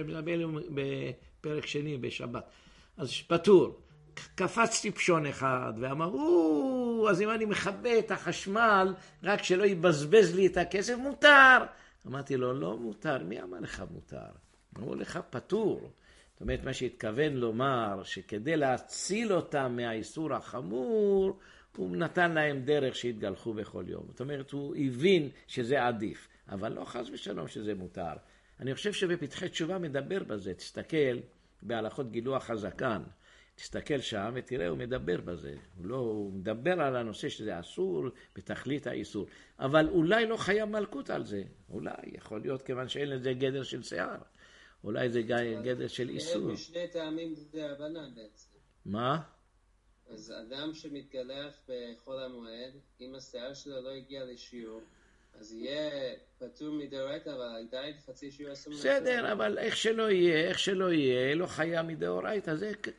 בפרק שני בשבת, אז פטור. קפצתי פשון אחד, ואמרו, אז אם אני מכבה את החשמל, רק שלא יבזבז לי את הכסף, מותר. אמרתי לו, לא מותר, מי אמר לך מותר? אמרו לך פטור. זאת אומרת, מה שהתכוון לומר, שכדי להציל אותם מהאיסור החמור, הוא נתן להם דרך שהתגלחו בכל יום. זאת אומרת, הוא הבין שזה עדיף, אבל לא חס ושלום שזה מותר. אני חושב שבפתחי תשובה מדבר בזה, תסתכל בהלכות גילוח הזקן. תסתכל שם ותראה, הוא מדבר בזה. הוא מדבר על הנושא שזה אסור בתכלית האיסור. אבל אולי לא חייב מלכות על זה. אולי, יכול להיות כיוון שאין לזה גדר של שיער. אולי זה גדר של איסור. בשני טעמים זה רבנן בעצם. מה? אז אדם שמתגלח בחול המועד, אם השיער שלו לא הגיע לשיעור, אז יהיה פטור מדאורייתא, אבל עדיין חצי שיעור אסור. בסדר, אבל איך שלא יהיה, לא חייב מדאורייתא.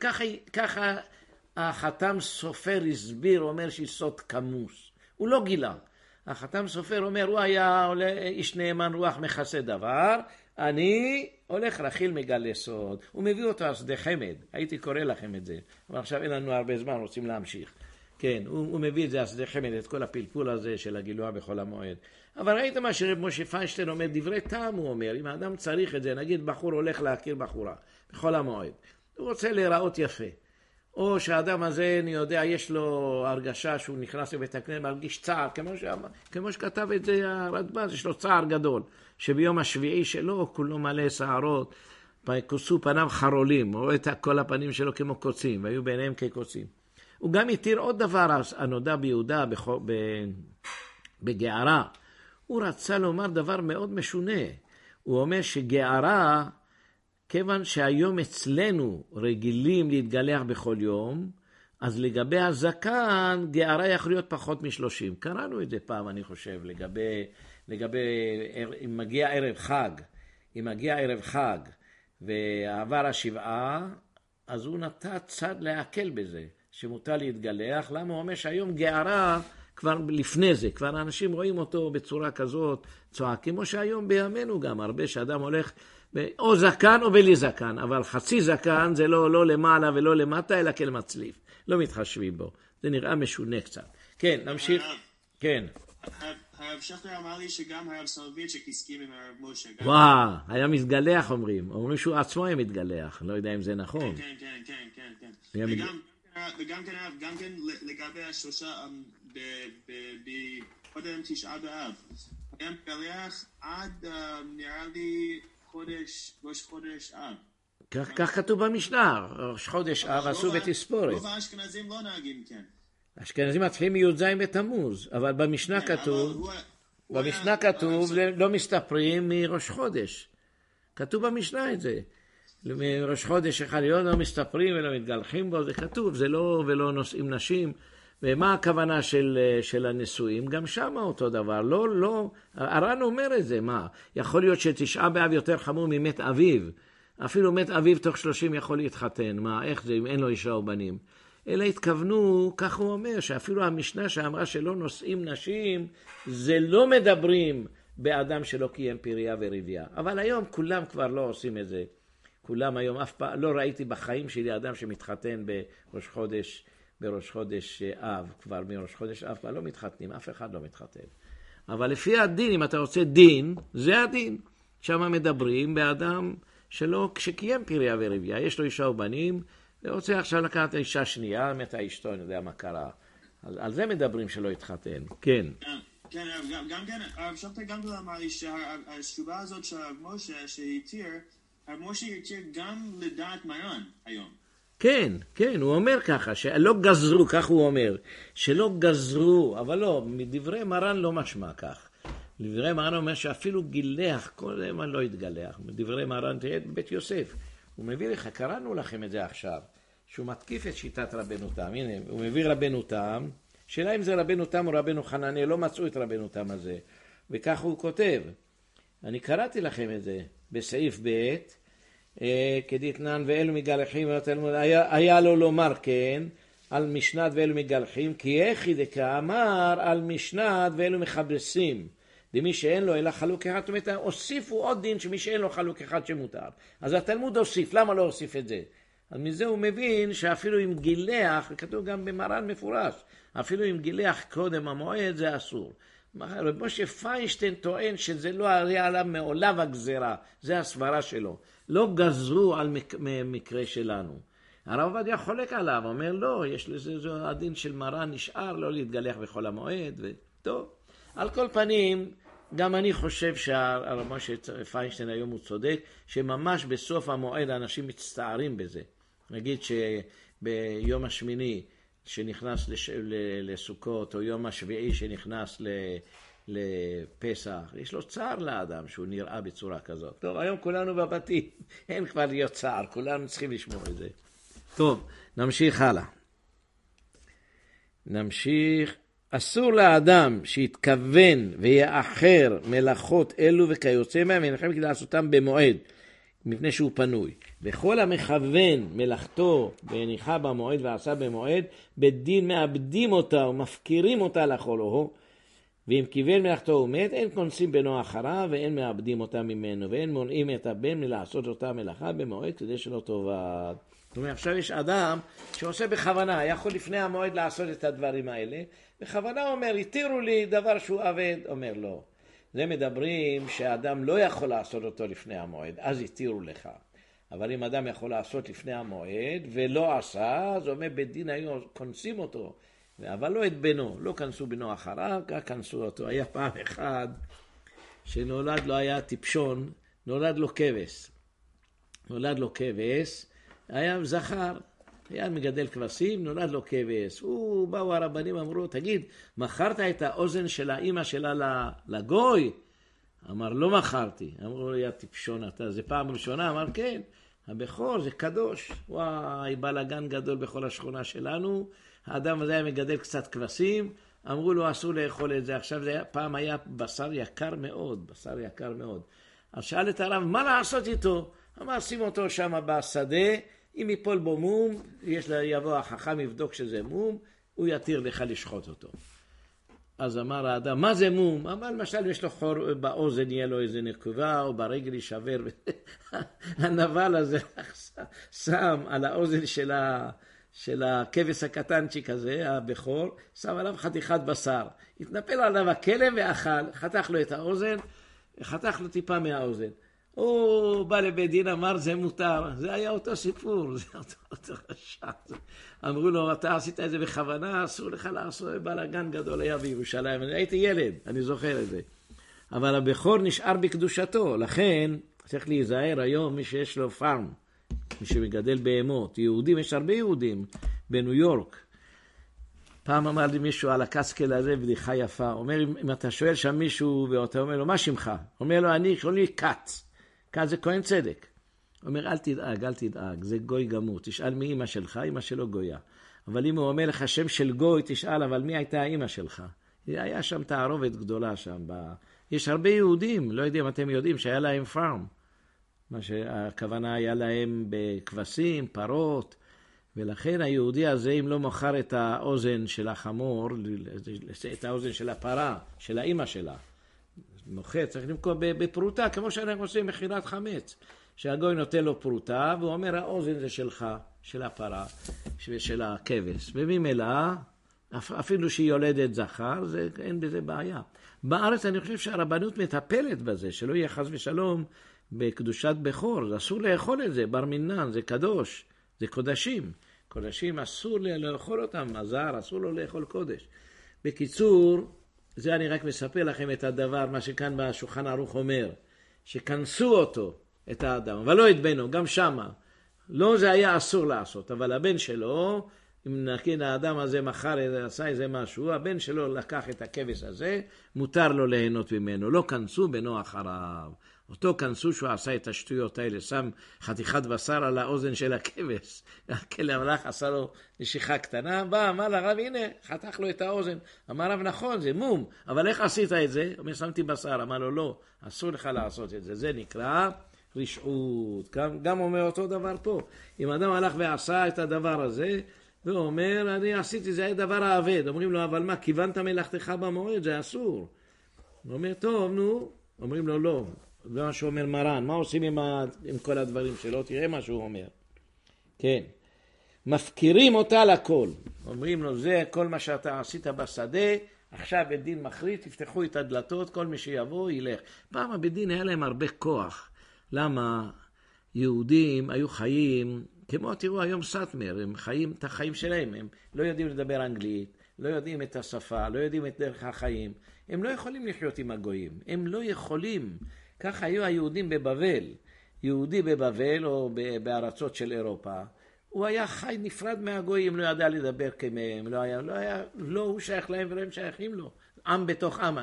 ככה החתם סופר הסביר, אומר שיסוד כמוס. הוא לא גילה. החתם סופר אומר, הוא היה איש נאמן רוח מכסה דבר, אני הולך רכיל מגלה סוד. הוא מביא אותו על שדה חמד. הייתי קורא לכם את זה. אבל עכשיו אין לנו הרבה זמן, רוצים להמשיך. כן, הוא מביא את זה על שדה חמד, את כל הפלפול הזה של הגילוח בחול המועד. אבל ראית מה שרב משה פיינשטיין אומר, דברי טעם הוא אומר, אם האדם צריך את זה, נגיד בחור הולך להכיר בחורה בחול המועד, הוא רוצה להיראות יפה. או שהאדם הזה, אני יודע, יש לו הרגשה שהוא נכנס לבית הכנסת, מרגיש צער, כמו שכתב את זה הרדב"ז, יש לו צער גדול, שביום השביעי שלו כולו מלא שערות, כוסו פניו חרולים, רואה את כל הפנים שלו כמו קוצים, והיו ביניהם כקוצים. הוא גם התיר עוד דבר, הנודע ביהודה בגערה. הוא רצה לומר דבר מאוד משונה. הוא אומר שגערה, כיוון שהיום אצלנו רגילים להתגלח בכל יום, אז לגבי הזקן, גערה יכול להיות פחות מ-30. קראנו את זה פעם, אני חושב, לגבי אם מגיע ערב חג, ועבר השבעה, אז הוא נתן צד להקל בזה, שמותר להתגלח. למה הוא אומר שהיום גערה, כבר לפני זה, כבר אנשים רואים אותו בצורה כזאת, צועק, כמו שהיום בימינו גם, הרבה שאדם הולך או זקן או בלי זקן, אבל חצי זקן זה לא למעלה ולא למטה, אלא כל מצליף. לא מתחשבים בו. זה נראה משונה קצת. כן, נמשיך. כן. הרב שכטר אמר לי שגם הרב סולוביצ'יק הסכים עם הרב משה. וואו, היה מתגלח אומרים שהוא עצמו היה מתגלח. לא יודע אם זה נכון. כן. וגם כן לגבי השלושה, קודם תשעה באב. היה מתגלח עד נראה לי ראש חודש אב. כך כתוב במשנה, ראש חודש אב עשו בתספורת. רוב האשכנזים לא נהגים, כן. האשכנזים מתחילים מי"ז בתמוז, אבל במשנה כתוב, לא מסתפרים מראש חודש. כתוב במשנה את זה. מראש חודש אחד לא מסתפרים ולא מתגלחים בו, זה כתוב, זה לא ולא נושאים נשים. ומה הכוונה של הנשואים? גם שם אותו דבר. לא, הר"ן אומר את זה, מה? יכול להיות שתשעה באב יותר חמור ממת אביו. אפילו מת אביו תוך 30 יכול להתחתן. מה, איך זה אם אין לו אישה או בנים? אלא התכוונו, כך הוא אומר, שאפילו המשנה שאמרה שלא נושאים נשים, זה לא מדברים באדם שלא קיים פריה ורבייה. אבל היום כולם כבר לא עושים את זה. כולם היום אף פעם, לא ראיתי בחיים שלי אדם שמתחתן בראש חודש אב, כבר מראש חודש אב, לא מתחתנים, אף אחד לא מתחתן. אבל לפי הדין, אם אתה רוצה דין, זה הדין. שם מדברים באדם שלא שקיים פריה ורבייה, יש לו אישה ובנים, ורוצה עכשיו לקחת אישה שנייה, מתה אשתו, אני יודע מה קרה. על זה מדברים שלא התחתן, כן. כן, גם כן, הרב שבתאי גם אמר לי שהתשובה הזאת של הרב משה שהתיר, הרב משה התיר גם לדעת מרן היום. כן, כן, הוא אומר ככה, שלא גזרו, כך הוא אומר, שלא גזרו, אבל לא, מדברי מרן לא משמע כך. מדברי מרן אומר שאפילו גילח, כל הזמן לא התגלח. מדברי מרן תהיה בית יוסף. הוא מביא לך, קראנו לכם את זה עכשיו, שהוא מתקיף את שיטת רבנו תם. הנה, הוא מביא רבנו תם, שאלה אם זה רבנו תם או רבנו חנניה, לא מצאו את רבנו תם הזה. וכך הוא כותב, אני קראתי לכם את זה בסעיף ב', כדתנן ואלו מגלחים, היה לו לומר כן, על משנת ואלו מגלחים, כי איך דקאמר על משנת ואלו מחברסים. דמי שאין לו אלא חלוק אחד, זאת אומרת, הוסיפו עוד דין שמי שאין לו חלוק אחד שמותר. אז התלמוד הוסיף, למה לא הוסיף את זה? אז מזה הוא מבין שאפילו אם גילח, וכתוב גם במרן מפורש, אפילו אם גילח קודם המועד זה אסור. רב משה פיינשטיין טוען שזה לא היה עליו מעולם הגזרה, זה הסברה שלו. לא גזרו על מקרה שלנו. הרב עובדיה חולק עליו, אומר לא, יש לזה, זה הדין של מרן נשאר, לא להתגלח בכל המועד, וטוב. על כל פנים, גם אני חושב שהרב משה פיינשטיין היום הוא צודק, שממש בסוף המועד האנשים מצטערים בזה. נגיד שביום השמיני שנכנס לסוכות, או יום השביעי שנכנס לפסח, יש לו צער לאדם שהוא נראה בצורה כזאת. טוב, היום כולנו בבתים, אין כבר להיות צער, כולנו צריכים לשמור את זה. טוב, נמשיך הלאה. נמשיך. אסור לאדם שיתכוון ויאחר מלאכות אלו וכיוצא מהם, ונחם כדי לעשותם במועד, מפני שהוא פנוי. וכל המכוון מלאכתו והניחה במועד ועשה במועד, בדין מאבדים אותה ומפקירים אותה לכל ואם כיוון מלאכתו ומת, אין כונסים בנו אחריו ואין מאבדים אותה ממנו, ואין מונעים את הבן מלעשות אותה מלאכה במועד כדי שלא תאבד. זאת אומרת, עכשיו יש אדם שעושה בכוונה, יכול לפני המועד לעשות את הדברים האלה, בכוונה אומר, התירו לי דבר שהוא עבד, אומר לא. זה מדברים שהאדם לא יכול לעשות אותו לפני המועד, אז התירו לך. אבל אם אדם יכול לעשות לפני המועד ולא עשה, אז אומר בדין היו כונסים אותו, אבל לא את בנו, לא כנסו בנו אחריו, כך כנסו אותו. היה פעם אחד שנולד לו, היה טיפשון, נולד לו כבש. נולד לו כבש, היה זכר, היה מגדל כבשים, נולד לו כבש. באו הרבנים, אמרו, תגיד, מכרת את האוזן של האמא שלה לגוי? אמר, לא מכרתי. אמרו, היה טיפשון, זה פעם ראשונה? אמר, כן, הבכור זה קדוש. וואי, בלגן גדול בכל השכונה שלנו. האדם הזה היה מגדל קצת כבשים, אמרו לו, אסור לאכול את זה. עכשיו, פעם היה בשר יקר מאוד, בשר יקר מאוד. אז שאל את הרב, מה לעשות איתו? אמר, שים אותו שם בשדה, אם יפול בו מום, יבוא החכם, יבדוק שזה מום, הוא יתיר לך לשחוט אותו. אז אמר האדם, מה זה מום? אמר, למשל, יש לו חור באוזן, יהיה לו איזה נקובה, או ברגל יישבר. הנבל הזה שם על האוזן של הכבש הקטנצ'יק הזה, הבכור, שם עליו חתיכת בשר. התנפל עליו הכלב ואכל, חתך לו את האוזן, חתך לו טיפה מהאוזן. הוא בא לבית דין, אמר, זה מותר. זה היה אותו סיפור, זה אותו רשע. אמרו לו, אתה עשית את זה בכוונה, אסור לך לעשות, בלגן גדול היה בירושלים. אני הייתי ילד, אני זוכר את זה. אבל הבכור נשאר בקדושתו, לכן צריך להיזהר היום מי שיש לו פארם, מי שמגדל בהמות. יהודים, יש הרבה יהודים בניו יורק. פעם אמר לי מישהו על הקסקל הזה, בדיחה יפה. אומר, אם אתה שואל שם מישהו, ואתה אומר לו, מה שמך? אומר לו, אני קוראים לי קאץ. קאץ זה כהן צדק. אומר, אל תדאג, אל תדאג, זה גוי גמור. תשאל מי אמא שלך, אמא שלו גויה. אבל אם הוא אומר לך שם של גוי, תשאל, אבל מי הייתה אמא שלך? היה שם תערובת גדולה שם. יש הרבה יהודים, לא יודעים, אתם יודעים, שהיה להם פארם. מה שהכוונה היה להם בכבשים, פרות, ולכן היהודי הזה, אם לא מוכר את האוזן של החמור, את האוזן של הפרה, של האמא שלה, מוכר, צריך למכור בפרוטה, כמו שאנחנו עושים מכירת חמץ, שהגוי נותן לו פרוטה, והוא אומר, האוזן זה שלך, של הפרה, ושל הכבש, וממילא, אפילו שהיא יולדת זכר, אין בזה בעיה. בארץ אני חושב שהרבנות מטפלת בזה, שלא יהיה חס ושלום בקדושת בכור, אסור לאכול את זה, בר מינן, זה קדוש, זה קודשים. קודשים אסור לאכול אותם, הזר אסור לו לאכול קודש. בקיצור, זה אני רק מספר לכם את הדבר, מה שכאן בשולחן ערוך אומר, שכנסו אותו, את האדם, אבל לא את בנו, גם שמה. לא זה היה אסור לעשות, אבל הבן שלו, אם נגיד האדם הזה מחר עשה איזה משהו, הבן שלו לקח את הכבש הזה, מותר לו ליהנות ממנו, לא כנסו בנו אחריו. אותו כנסו שהוא עשה את השטויות האלה, שם חתיכת בשר על האוזן של הכבש, הכלב המלאך עשה לו נשיכה קטנה, בא, אמר לרב, הנה, חתך לו את האוזן. אמר רב, נכון, זה מום, אבל איך עשית את זה? אומר, שמתי בשר, אמר לו, לא, אסור לך לעשות את זה, זה נקרא רשעות. גם אומר אותו דבר פה, אם אדם הלך ועשה את הדבר הזה, והוא אומר, אני עשיתי, זה היה דבר העבד. אומרים לו, אבל מה, כיוונת מלאכתך במועד, זה אסור. הוא אומר, טוב, נו. אומרים לו, לא. זה מה שהוא אומר מרן. מה עושים עם כל הדברים שלו? תראה מה שהוא אומר. כן. מפקירים אותה לכל. אומרים לו, זה כל מה שאתה עשית בשדה, עכשיו בדין מחריט, תפתחו את הדלתות, כל מי שיבוא ילך. פעם הבדין היה להם הרבה כוח. למה? יהודים היו חיים, כמו תראו היום סאטמר, הם חיים את החיים שלהם, הם לא יודעים לדבר אנגלית, לא יודעים את השפה, לא יודעים את דרך החיים, הם לא יכולים לחיות עם הגויים, הם לא יכולים. כך היו היהודים בבבל, יהודי בבבל או בארצות של אירופה, הוא היה חי נפרד מהגויים, לא ידע לדבר כמהם, לא הוא שייך להם ולא הם שייכים לו, עם בתוך עם.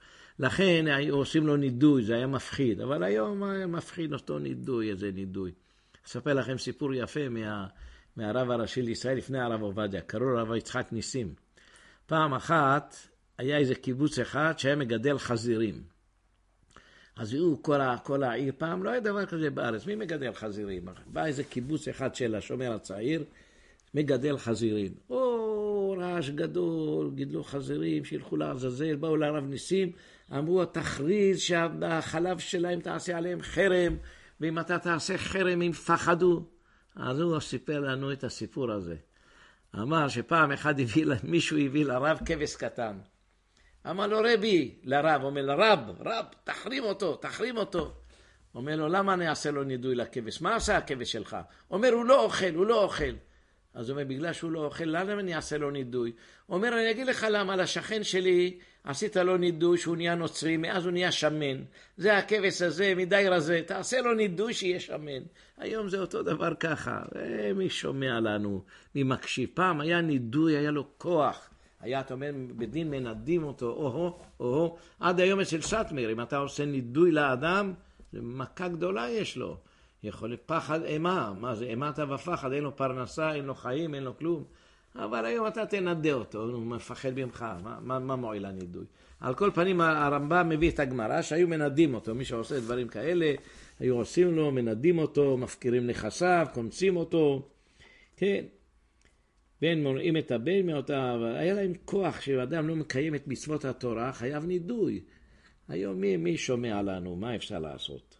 לכן עושים לו נידוי, זה היה מפחיד, אבל היום מפחיד אותו נידוי, איזה נידוי. אספר לכם סיפור יפה מהרב הראשי לישראל לפני הרב עובדיה, קראו רב יצחק ניסים. פעם אחת היה איזה קיבוץ אחד שהיה מגדל חזירים. אז הוא כל העיר פעם, לא היה דבר כזה בארץ, מי מגדל חזירים? בא איזה קיבוץ אחד של השומר הצעיר, מגדל חזירים. רעש גדול, גידלו חזירים, שילכו לעזאזל, באו לרב ניסים, אמרו, תכריז שהחלב שלהם תעשה עליהם חרם, ואם אתה תעשה חרם הם פחדו. אז הוא סיפר לנו את הסיפור הזה. אמר שפעם אחד מישהו הביא לרב כבש קטן. אמר לו רבי, לרב, אומר לרב, רב, תחרים אותו. אומר לו, למה אני אעשה לו נידוי לכבש? מה עשה הכבש שלך? אומר, הוא לא אוכל. אז הוא אומר, בגלל שהוא לא אוכל, למה אני אעשה לו נידוי? אומר, אני אגיד לך למה, לשכן שלי עשית לו נידוי שהוא נהיה נוצרי, מאז הוא נהיה שמן. זה הכבש הזה, מדי רזה, תעשה לו נידוי שיהיה שמן. היום זה אותו דבר ככה. מי שומע לנו, מי מקשיב? פעם היה נידוי, היה לו כוח. היה, אתה אומר, בדין מנדים אותו, עד היום אצל סאטמר, אם אתה עושה נידוי לאדם, זה מכה גדולה יש לו. יכול להיות פחד אימה, מה זה? אימת ופחד, אין לו פרנסה, אין לו חיים, אין לו כלום. אבל היום אתה תנדה אותו, הוא מפחד ממך, מה מועיל הנידוי? על כל פנים הרמב"ם מביא את הגמרא שהיו מנדים אותו, מי שעושה דברים כאלה, היו עושים לו, מנדים אותו, מפקירים נכסיו, קונסים אותו, כן. בן מונעים את הבן מאותה, אבל היה להם כוח שאדם לא מקיים את מצוות התורה, חייב נידוי. היום מי שומע לנו, מה אפשר לעשות?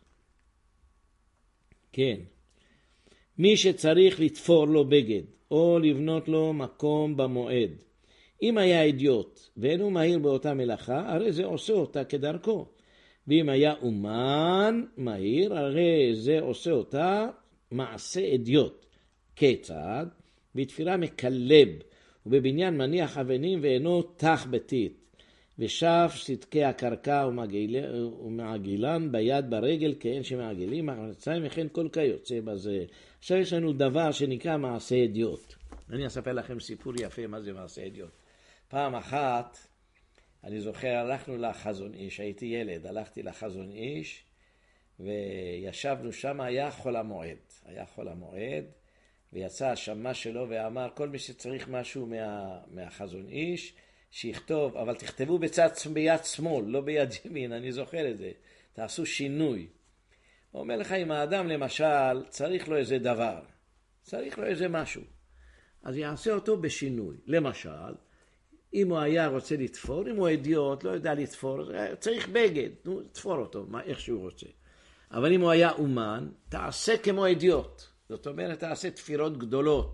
כן. מי שצריך לתפור לו בגד, או לבנות לו מקום במועד. אם היה אידיוט, ואינו מהיר באותה מלאכה, הרי זה עושה אותה כדרכו. ואם היה אומן מהיר, הרי זה עושה אותה מעשה אידיוט. כיצד? בתפירה מקלב, ובבניין מניח אבנים ואינו תח בתית. ושף סדקי הקרקע ומעגילן ביד ברגל כאין שמעגילים, מחרציים וכן כל כיוצא בזה. עכשיו יש לנו דבר שנקרא מעשה אידיוט. אני אספר לכם סיפור יפה מה זה מעשה אידיוט. פעם אחת, אני זוכר, הלכנו לחזון איש, הייתי ילד, הלכתי לחזון איש, וישבנו שם, היה חול המועד, ויצא השמה שלו ואמר, כל מי שצריך משהו מהחזון איש, שיכתוב, אבל תכתבו ביד שמאל, לא ביד ימין, אני זוכר את זה. תעשו שינוי. הוא אומר לך, אם האדם למשל צריך לו איזה דבר, צריך לו איזה משהו, אז יעשה אותו בשינוי. למשל, אם הוא היה רוצה לתפור, אם הוא אידיוט, לא יודע לתפור, צריך בגד, תפור אותו, איך שהוא רוצה. אבל אם הוא היה אומן, תעשה כמו אידיוט. זאת אומרת, תעשה תפירות גדולות.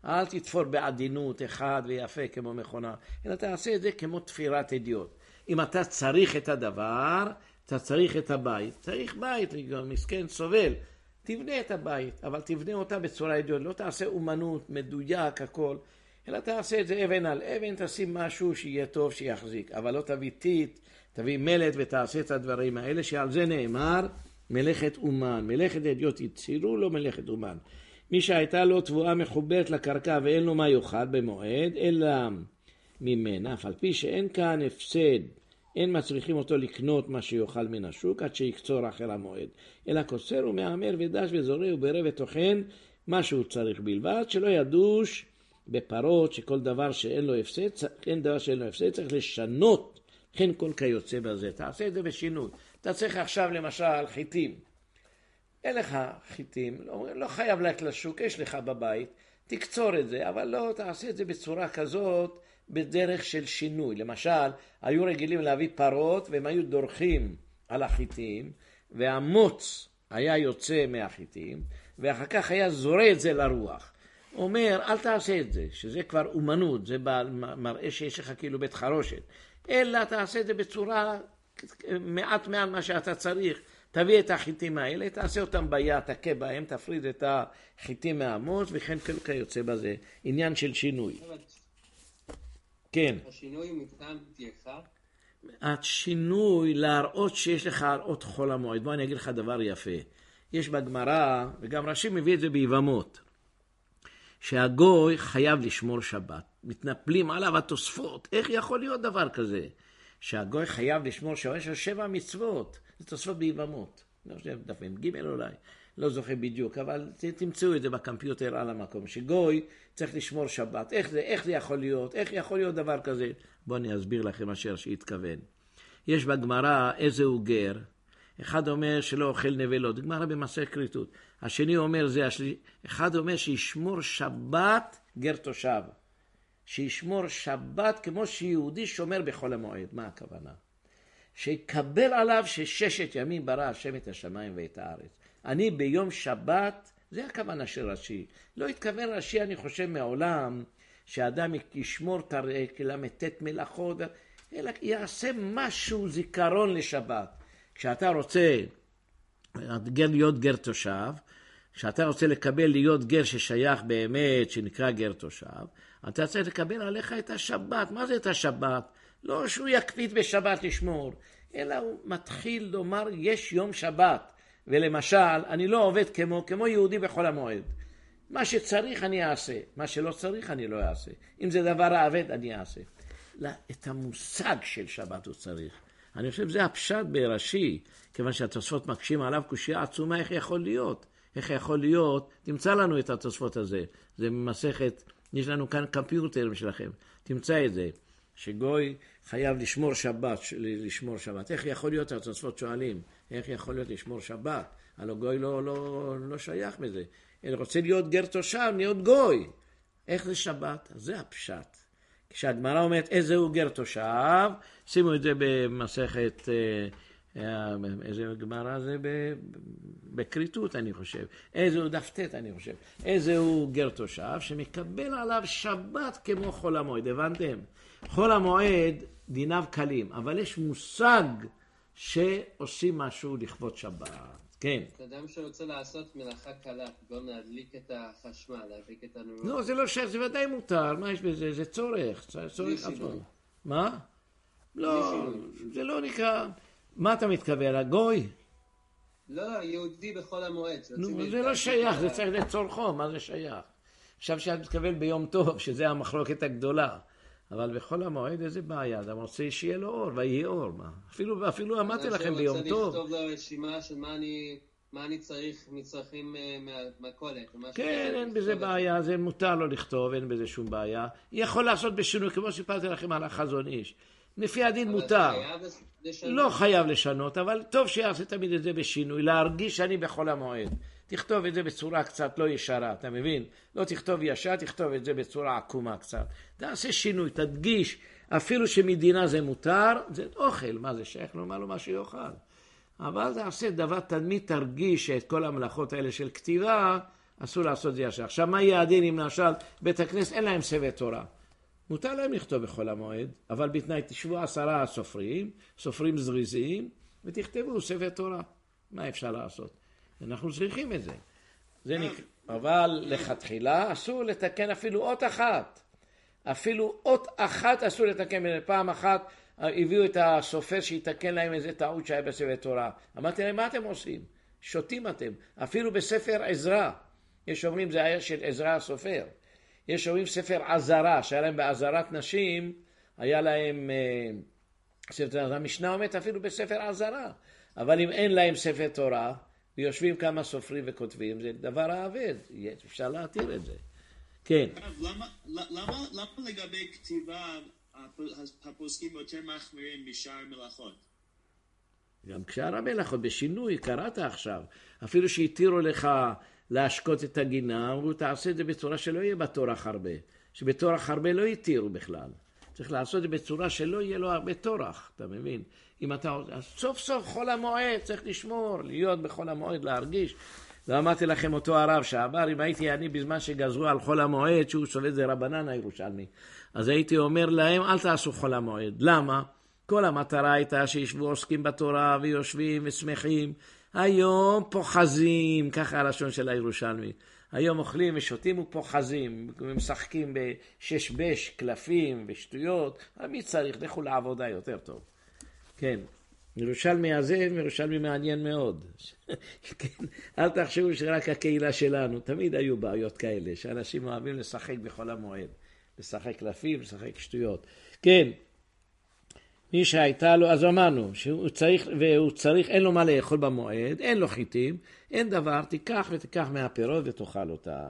אל תתפור בעדינות אחד ויפה כמו מכונה, אלא תעשה את זה כמו תפירת אדיוט. אם אתה צריך את הדבר, אתה צריך את הבית. צריך בית, מסכן סובל. תבנה את הבית, אבל תבנה אותה בצורה אדיוט. לא תעשה אומנות, מדויק, הכל. אלא תעשה את זה אבן על אבן, תשים משהו שיהיה טוב, שיחזיק. אבל לא תביא טיט, תביא מלט ותעשה את הדברים האלה, שעל זה נאמר מלאכת אומן. מלאכת אדיוט יצירו לו מלאכת אומן. מי שהייתה לו תבואה מחוברת לקרקע ואין לו מה יאכל במועד, אלא ממנה, אף על פי שאין כאן הפסד, אין מצריכים אותו לקנות מה שיאכל מן השוק עד שיקצור אחר המועד, אלא קוצר ומאמר ודש וזורע וברא וטוחן מה שהוא צריך בלבד, שלא ידוש בפרות שכל דבר שאין לו הפסד, אין דבר שאין לו הפסד, צריך לשנות, כן כל כיוצא בזה, תעשה את זה בשינוי. אתה צריך עכשיו למשל חיטים, אין לך חיטים, לא חייב ללכת לשוק, יש לך בבית, תקצור את זה, אבל לא תעשה את זה בצורה כזאת, בדרך של שינוי. למשל, היו רגילים להביא פרות, והם היו דורכים על החיטים, והמוץ היה יוצא מהחיטים, ואחר כך היה זורע את זה לרוח. אומר, אל תעשה את זה, שזה כבר אומנות, זה מראה שיש לך כאילו בית חרושת, אלא תעשה את זה בצורה מעט מעל מה שאתה צריך. תביא את החיטים האלה, תעשה אותם ביד, תכה בהם, תפריד את החיטים מהמוץ, וכן כל יוצא בזה. עניין של שינוי. כן. השינוי הוא מטעם פתיחה? השינוי להראות שיש לך להראות חול המועד. בוא אני אגיד לך דבר יפה. יש בגמרא, וגם רש"י מביא את זה ביבמות, שהגוי חייב לשמור שבת. מתנפלים עליו התוספות. איך יכול להיות דבר כזה? שהגוי חייב לשמור שבת, יש לו 7 מצוות. זה תוספות ביבמות. לא חושב, דפים ג' אולי. לא זוכר בדיוק, אבל תמצאו את זה בקמפיוטר על המקום. שגוי צריך לשמור שבת. איך זה יכול להיות? איך יכול להיות דבר כזה? בואו אני אסביר לכם אשר שהתכוון. יש בגמרא איזה הוא גר. אחד אומר שלא אוכל נבלות. גמרא במסכת כריתות. השני אומר זה השלישי. אחד אומר שישמור שבת גר תושב. שישמור שבת כמו שיהודי שומר בכל המועד. מה הכוונה? שיקבל עליו שששת ימים ברא השם את השמיים ואת הארץ. אני ביום שבת, זה הכוונה של רש"י. לא התכוון רש"י, אני חושב מעולם, שאדם ישמור תרק, למתת מלאכות, אלא יעשה משהו זיכרון לשבת. כשאתה רוצה להיות גר תושב, כשאתה רוצה לקבל להיות גר ששייך באמת, שנקרא גר תושב, אתה צריך לקבל עליך את השבת. מה זה את השבת? לא שהוא יקפיד בשבת לשמור, אלא הוא מתחיל לומר יש יום שבת. ולמשל, אני לא עובד כמו יהודי בכל המועד. מה שצריך אני אעשה, מה שלא צריך אני לא אעשה. אם זה דבר העבד אני אעשה. את המושג של שבת הוא צריך. אני חושב שזה הפשט ברש"י, כיוון שהתוספות מקשים עליו קושיה עצומה, איך יכול להיות? איך יכול להיות? תמצא לנו את התוספות הזה. זה ממסכת, יש לנו כאן קמפיוטרים שלכם. תמצא את זה. שגוי חייב לשמור שבת, לשמור שבת. איך יכול להיות, התוספות שואלים, איך יכול להיות לשמור שבת? הלא גוי לא שייך בזה. אני רוצה להיות גר תושב, להיות גוי. איך זה שבת? אז זה הפשט. כשהגמרא אומרת איזה הוא גר תושב, שימו את זה במסכת, איזה גמרא זה בקריטות אני חושב. איזה הוא דפתת אני חושב. איזה הוא גר תושב שמקבל עליו שבת כמו חול המועד. הבנתם? חול המועד דיניו קלים, אבל יש מושג שעושים משהו לכבוד שבת. כן. אדם שרוצה לעשות מלאכה קלה, כגון להדליק את החשמל, להדליק את הנורות. לא, זה לא שייך, זה ודאי מותר. מה יש בזה? זה צורך. צורך עצמו. מה? לא, זה לא נקרא. מה אתה מתכוון? הגוי? לא, יהודי בכל המועד. זה לא שייך, זה צריך לצורכו. מה זה שייך? עכשיו שאת מתכוון ביום טוב, שזה המחלוקת הגדולה. אבל בכל המועד איזה בעיה, אתה רוצה שיהיה לו אור, ויהיה אור, מה? אפילו אמרתי לכם ביום טוב. אני רוצה לכתוב לו רשימה של מה אני צריך מצרכים מהכולת. כן, אין בזה בעיה, זה מותר לו לכתוב, אין בזה שום בעיה. יכול לעשות בשינוי, כמו שסיפרתי לכם על החזון איש. לפי הדין מותר. לא חייב לשנות, אבל טוב שיעשה תמיד את זה בשינוי, להרגיש שאני בכל המועד. תכתוב את זה בצורה קצת לא ישרה, אתה מבין? לא תכתוב ישר, תכתוב את זה בצורה עקומה קצת. תעשה שינוי, תדגיש, אפילו שמדינה זה מותר, זה אוכל, מה זה שייך לומר לו מה שיוכל. אבל תעשה דבר, תמיד תרגיש את כל המלאכות האלה של כתיבה, אסור לעשות זה ישר. עכשיו, מה יהיה הדין אם למשל בית הכנסת אין להם ספר תורה? מותר להם לכתוב בחול המועד, אבל בתנאי תשבו 10 סופרים זריזים, ותכתבו ספר תורה. מה אפשר לעשות? אנחנו צריכים את זה. אבל לכתחילה אסור לתקן אפילו אות אחת. אפילו אות אחת אסור לתקן. פעם אחת הביאו את הסופר שיתקן להם איזה טעות שהיה בספר תורה. אמרתי להם, מה אתם עושים? שותים אתם. אפילו בספר עזרא. יש אומרים זה היה של עזרא הסופר. יש אומרים ספר עזרה, שהיה להם בעזרת נשים, היה להם ספר תורה. המשנה אומרת אפילו בספר עזרה. אבל אם אין להם ספר תורה, ויושבים כמה סופרים וכותבים, זה דבר העבד. אפשר להתיר את זה. כן. למה לגבי כתיבה הפוסקים יותר מחמירים משאר מלאכות? גם כשאר המלאכות, בשינוי, קראת עכשיו, אפילו שהתירו לך להשקות את הגינה, אמרו תעשה את זה בצורה שלא יהיה בתורח הרבה, שבתורח הרבה לא יתירו בכלל. צריך לעשות את זה בצורה שלא יהיה לו הרבה תורח, אתה מבין? אם אתה, סוף סוף חול המועד, צריך לשמור, להיות בחול המועד, להרגיש. ואמרתי לכם אותו הרב שעבר, אם הייתי אני בזמן שגזרו על חול המועד, שהוא שולט זה רבנן הירושלמי, אז הייתי אומר להם, אל תעשו חול המועד. למה? כל המטרה הייתה שישבו עוסקים בתורה ויושבים ושמחים. היום פוחזים, ככה הלשון של הירושלמי. היום אוכלים ושותים ופוחזים, משחקים בששבש, קלפים ושטויות. מי צריך? לכו לעבודה יותר טוב. כן. ירושלמי הזה, ירושלמי מעניין מאוד. כן, אל תחשבו שרק הקהילה שלנו, תמיד היו בעיות כאלה, שאנשים אוהבים לשחק בכל המועד. לשחק קלפים, לשחק שטויות. כן. מי שהייתה לו, אז אמרנו, שהוא צריך, אין לו מה לאכול במועד, אין לו חיטים, אין דבר, תיקח מהפירות ותאכל אותם.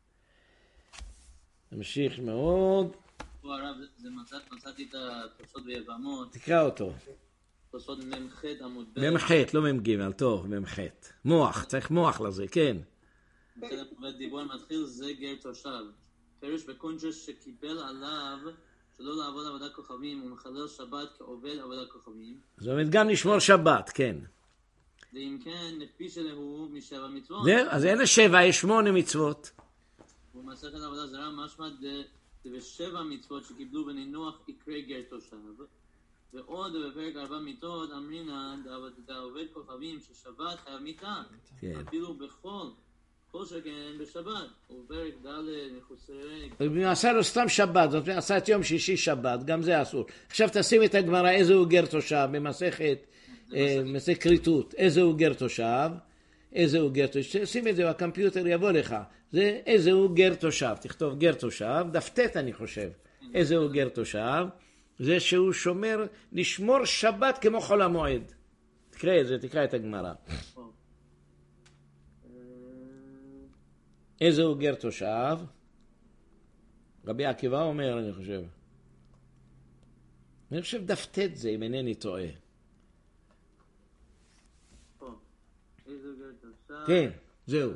נמשיך מאוד. פה הרב, זה מצאתי את התוספות ביבמות. תקרא אותו. תוספות ממ"ח עמוד ב'. ממ"ח, לא מ"ג, טוב, ממ"ח. מוח, צריך מוח לזה, כן. ודיבור מתחיל זה גר תושב. פירוש בקונג'ס שקיבל עליו שלא לעבוד עבודת כוכבים ומחלל שבת כעובד עבודת כוכבים. זאת אומרת גם לשמור שבת, כן. ואם כן, נקפיש אליהו משבע מצוות. זהו, אז אין 7, יש 8 מצוות. ומסכת עבודה זרה משמע בשבע מצוות שקיבלו בנינוח יקרה גר תושב. ועוד בפרק 4 מיתות אמרינן דעובד כוכבים ששבת חייב מיתה. אפילו בכל שכן בשבת, ובפרק ד' מחוסרי... הוא עשה לו סתם שבת, זאת אומרת, עשה את יום שישי שבת, גם זה אסור. עכשיו תשים את הגמרא, איזה הוא גר תושב, במסכת כריתות, איזה הוא גר תושב, שים את זה, הקמפיוטר יבוא לך, זה איזה הוא גר תושב, תכתוב גר תושב, דף-ט אני חושב, איזה הוא גר תושב, זה שהוא שומר, לשמור שבת כמו חול המועד. תקרא את זה, תקרא את הגמרא. איזה הוא גר תושב? רבי עקיבא אומר, אני חושב דף-ט זה, אם אינני טועה. איזה הוא גר תושב? כן, זהו.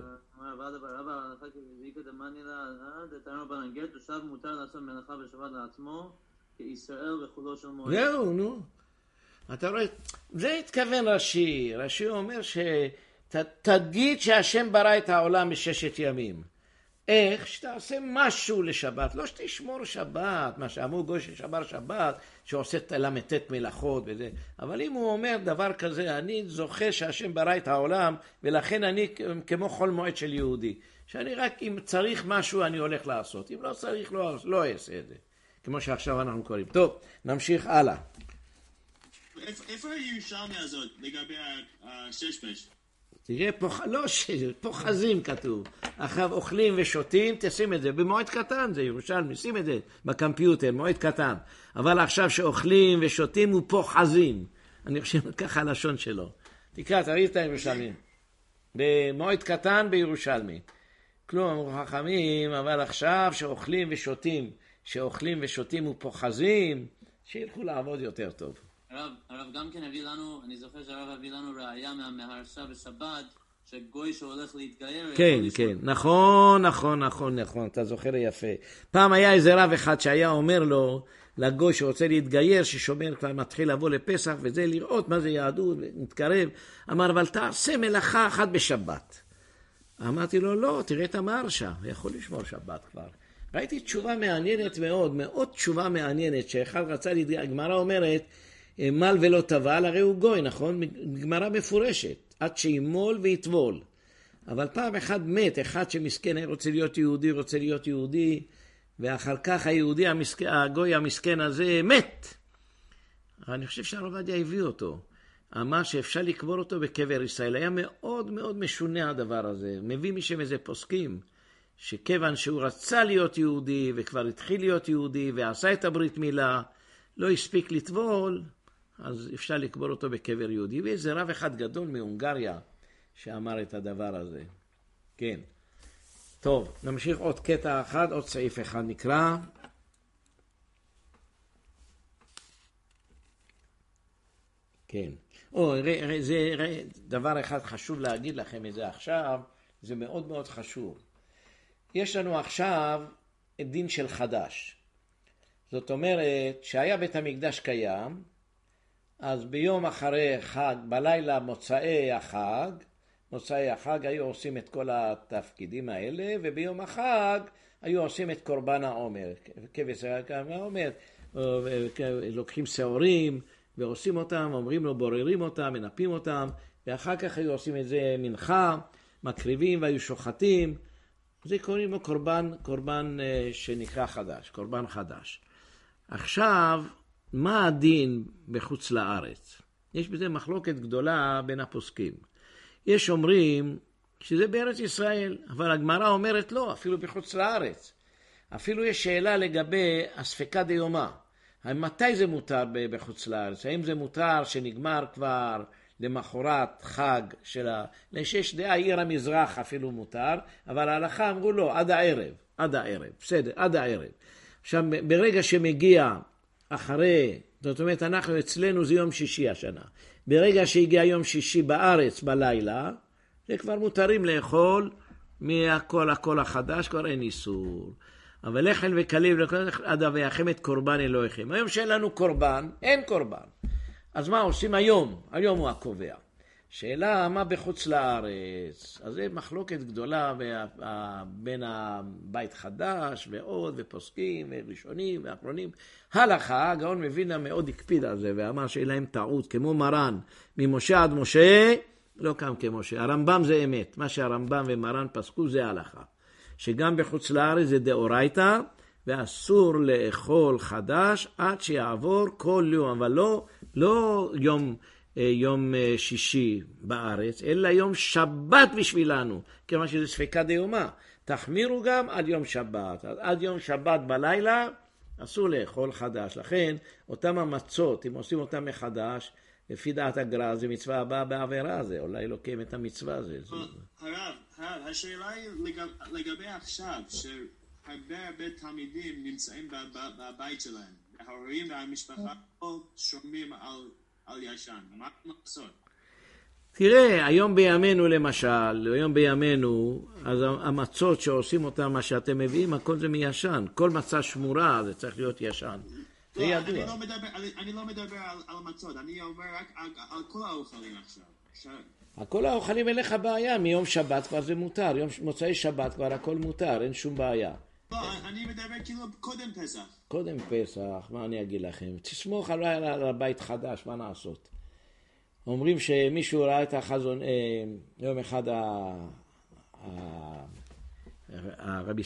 גר תושב מותר לעשות מלאכה בשבת לעצמו, כישראל וכולו של מועד. זהו, נו. אתה רואה, זה התכוון רש"י. רש"י אומר תגיד שהשם ברא את העולם ב6 ימים. איך? שתעשה משהו לשבת, לא שתשמור שבת, מה שאמרו גוי ששבר שבת, שעושה למתת מלאכות וזה. אבל אם הוא אומר דבר כזה, אני זוכה שהשם ברא את העולם, ולכן אני כמו חול מועד של יהודי. שאני רק אם צריך משהו אני הולך לעשות. אם לא צריך, לא אעשה את זה. כמו שעכשיו אנחנו קוראים. טוב, נמשיך הלאה. איפה הירושלמי הזאת לגבי הששבש? תראה, פוחזים כתוב. עכשיו אוכלים ושותים, תשים את זה. במועד קטן זה ירושלמי, שים את זה בקמפיוטר, מועד קטן. אבל עכשיו שאוכלים ושותים הוא פוחזים. אני חושב ככה הלשון שלו. תקרא, תראי את הירושלמי. במועד קטן בירושלמי. כלום, אמרו חכמים, אבל עכשיו שאוכלים ושותים ופוחזים, שילכו לעבוד יותר טוב. הרב גם כן הביא לנו, אני זוכר שהרב הביא לנו ראיה מהמהרש"א בשבת, שגוי שהולך להתגייר... כן, כן, נכון, אתה זוכר יפה. פעם היה איזה רב אחד שהיה אומר לו, לגוי שרוצה להתגייר, ששומר כבר מתחיל לבוא לפסח, וזה לראות מה זה יהדות, מתקרב, אמר, אבל תעשה מלאכה אחת בשבת. אמרתי לו, לא, תראה את המרשה, הוא יכול לשמור שבת כבר. ראיתי תשובה מעניינת מאוד, מאוד תשובה מעניינת, שאחד רצה להתגלל, הגמרא אומרת, מל ולא טבל, הרי הוא גוי, נכון? גמרא מפורשת, עד שימול ויטבול. אבל פעם אחד מת, אחד שמסכן רוצה להיות יהודי, ואחר כך היהודי הגוי המסכן הזה מת. אני חושב שהרב עובדיה הביא אותו. אמר שאפשר לקבור אותו בקבר ישראל. היה מאוד מאוד משונה הדבר הזה. מביא משם איזה פוסקים, שכיוון שהוא רצה להיות יהודי, וכבר התחיל להיות יהודי, ועשה את הברית מילה, לא הספיק לטבול, אז אפשר לקבור אותו בקבר יהודי. ואיזה רב אחד גדול מהונגריה, שאמר את הדבר הזה. כן. טוב, נמשיך עוד קטע אחד, עוד סעיף אחד נקרא. כן. זה דבר אחד חשוב להגיד לכם את זה עכשיו, זה מאוד מאוד חשוב. יש לנו עכשיו דין של חדש. זאת אומרת, שהיה בית המקדש קיים, אז ביום אחרי חג, בלילה מוצאי החג היו עושים את כל התפקידים האלה, וביום החג היו עושים את קורבן העומר. כבש העומר, לוקחים שעורים ועושים אותם, אומרים לו, בוררים אותם, מנפים אותם, ואחר כך היו עושים את זה מנחה, מקריבים והיו שוחטים. זה קוראים לו קורבן שנקרא חדש, קורבן חדש. עכשיו, מה הדין בחוץ לארץ? יש בזה מחלוקת גדולה בין הפוסקים. יש אומרים שזה בארץ ישראל, אבל הגמרא אומרת לא, אפילו בחוץ לארץ. אפילו יש שאלה לגבי הספקה דיומה. מתי זה מותר בחוץ לארץ? האם זה מותר שנגמר כבר למחרת חג של שיש דעה עיר המזרח אפילו מותר, אבל ההלכה אמרו לו עד הערב, בסדר, עד הערב. עכשיו ברגע שמגיע אחרי, זאת אומרת אנחנו אצלנו זה יום שישי השנה, ברגע שהגיע יום שישי בארץ בלילה, זה כבר מותרים לאכול מהכל החדש, כבר אין איסור. אבל לחם וכליב עד אביאכם את קורבן אלוהיכם. היום שאין לנו קורבן, אין קורבן. אז מה עושים היום? היום הוא הקובע. שאלה מה בחוץ לארץ? אז זה מחלוקת גדולה בין הבית חדש ועוד ופוסקים וראשונים ואחרונים. הלכה, הגאון מווילנה מאוד הקפיד על זה ואמר שאין להם טעות, כמו מרן, ממשה עד משה, לא קם כמשה. הרמב"ם זה אמת, מה שהרמב"ם ומרן פסקו זה הלכה. שגם בחוץ לארץ זה דאורייתא, ואסור לאכול חדש עד שיעבור כל יום, אבל לא יום שישי בארץ, אלא יום שבת בשבילנו, כיוון שזה ספקה דיומה. תחמירו גם עד יום שבת. עד יום שבת בלילה אסור לאכול חדש. לכן אותם המצות, אם עושים אותם מחדש, לפי דעת הגר"א זה מצווה הבאה בעבירה, זה אולי לא קיים את המצווה הזה. הרב, השאלה היא לגבי עכשיו, שהרבה תלמידים נמצאים בבית שלהם, ההורים והמשפחה לא שומעים על ישן, מה לעשות? תראה, היום בימינו למשל, אז המצות שעושים אותם, מה שאתם מביאים, הכל זה מישן, כל מצה שמורה זה צריך להיות ישן. לא, אני לא מדבר על מצות, אני אומר רק על כל האוכלים עכשיו. הכל האוכלים אין לך בעיה, מיום שבת כבר זה מותר, יום מוצאי שבת כבר הכל מותר, אין שום בעיה. לא, אני מדבר כאילו קודם פסח. קודם פסח, מה אני אגיד לכם? תסמוך על הבית חדש, מה נעשות? אומרים שמישהו ראה את החזון, יום אחד הרבי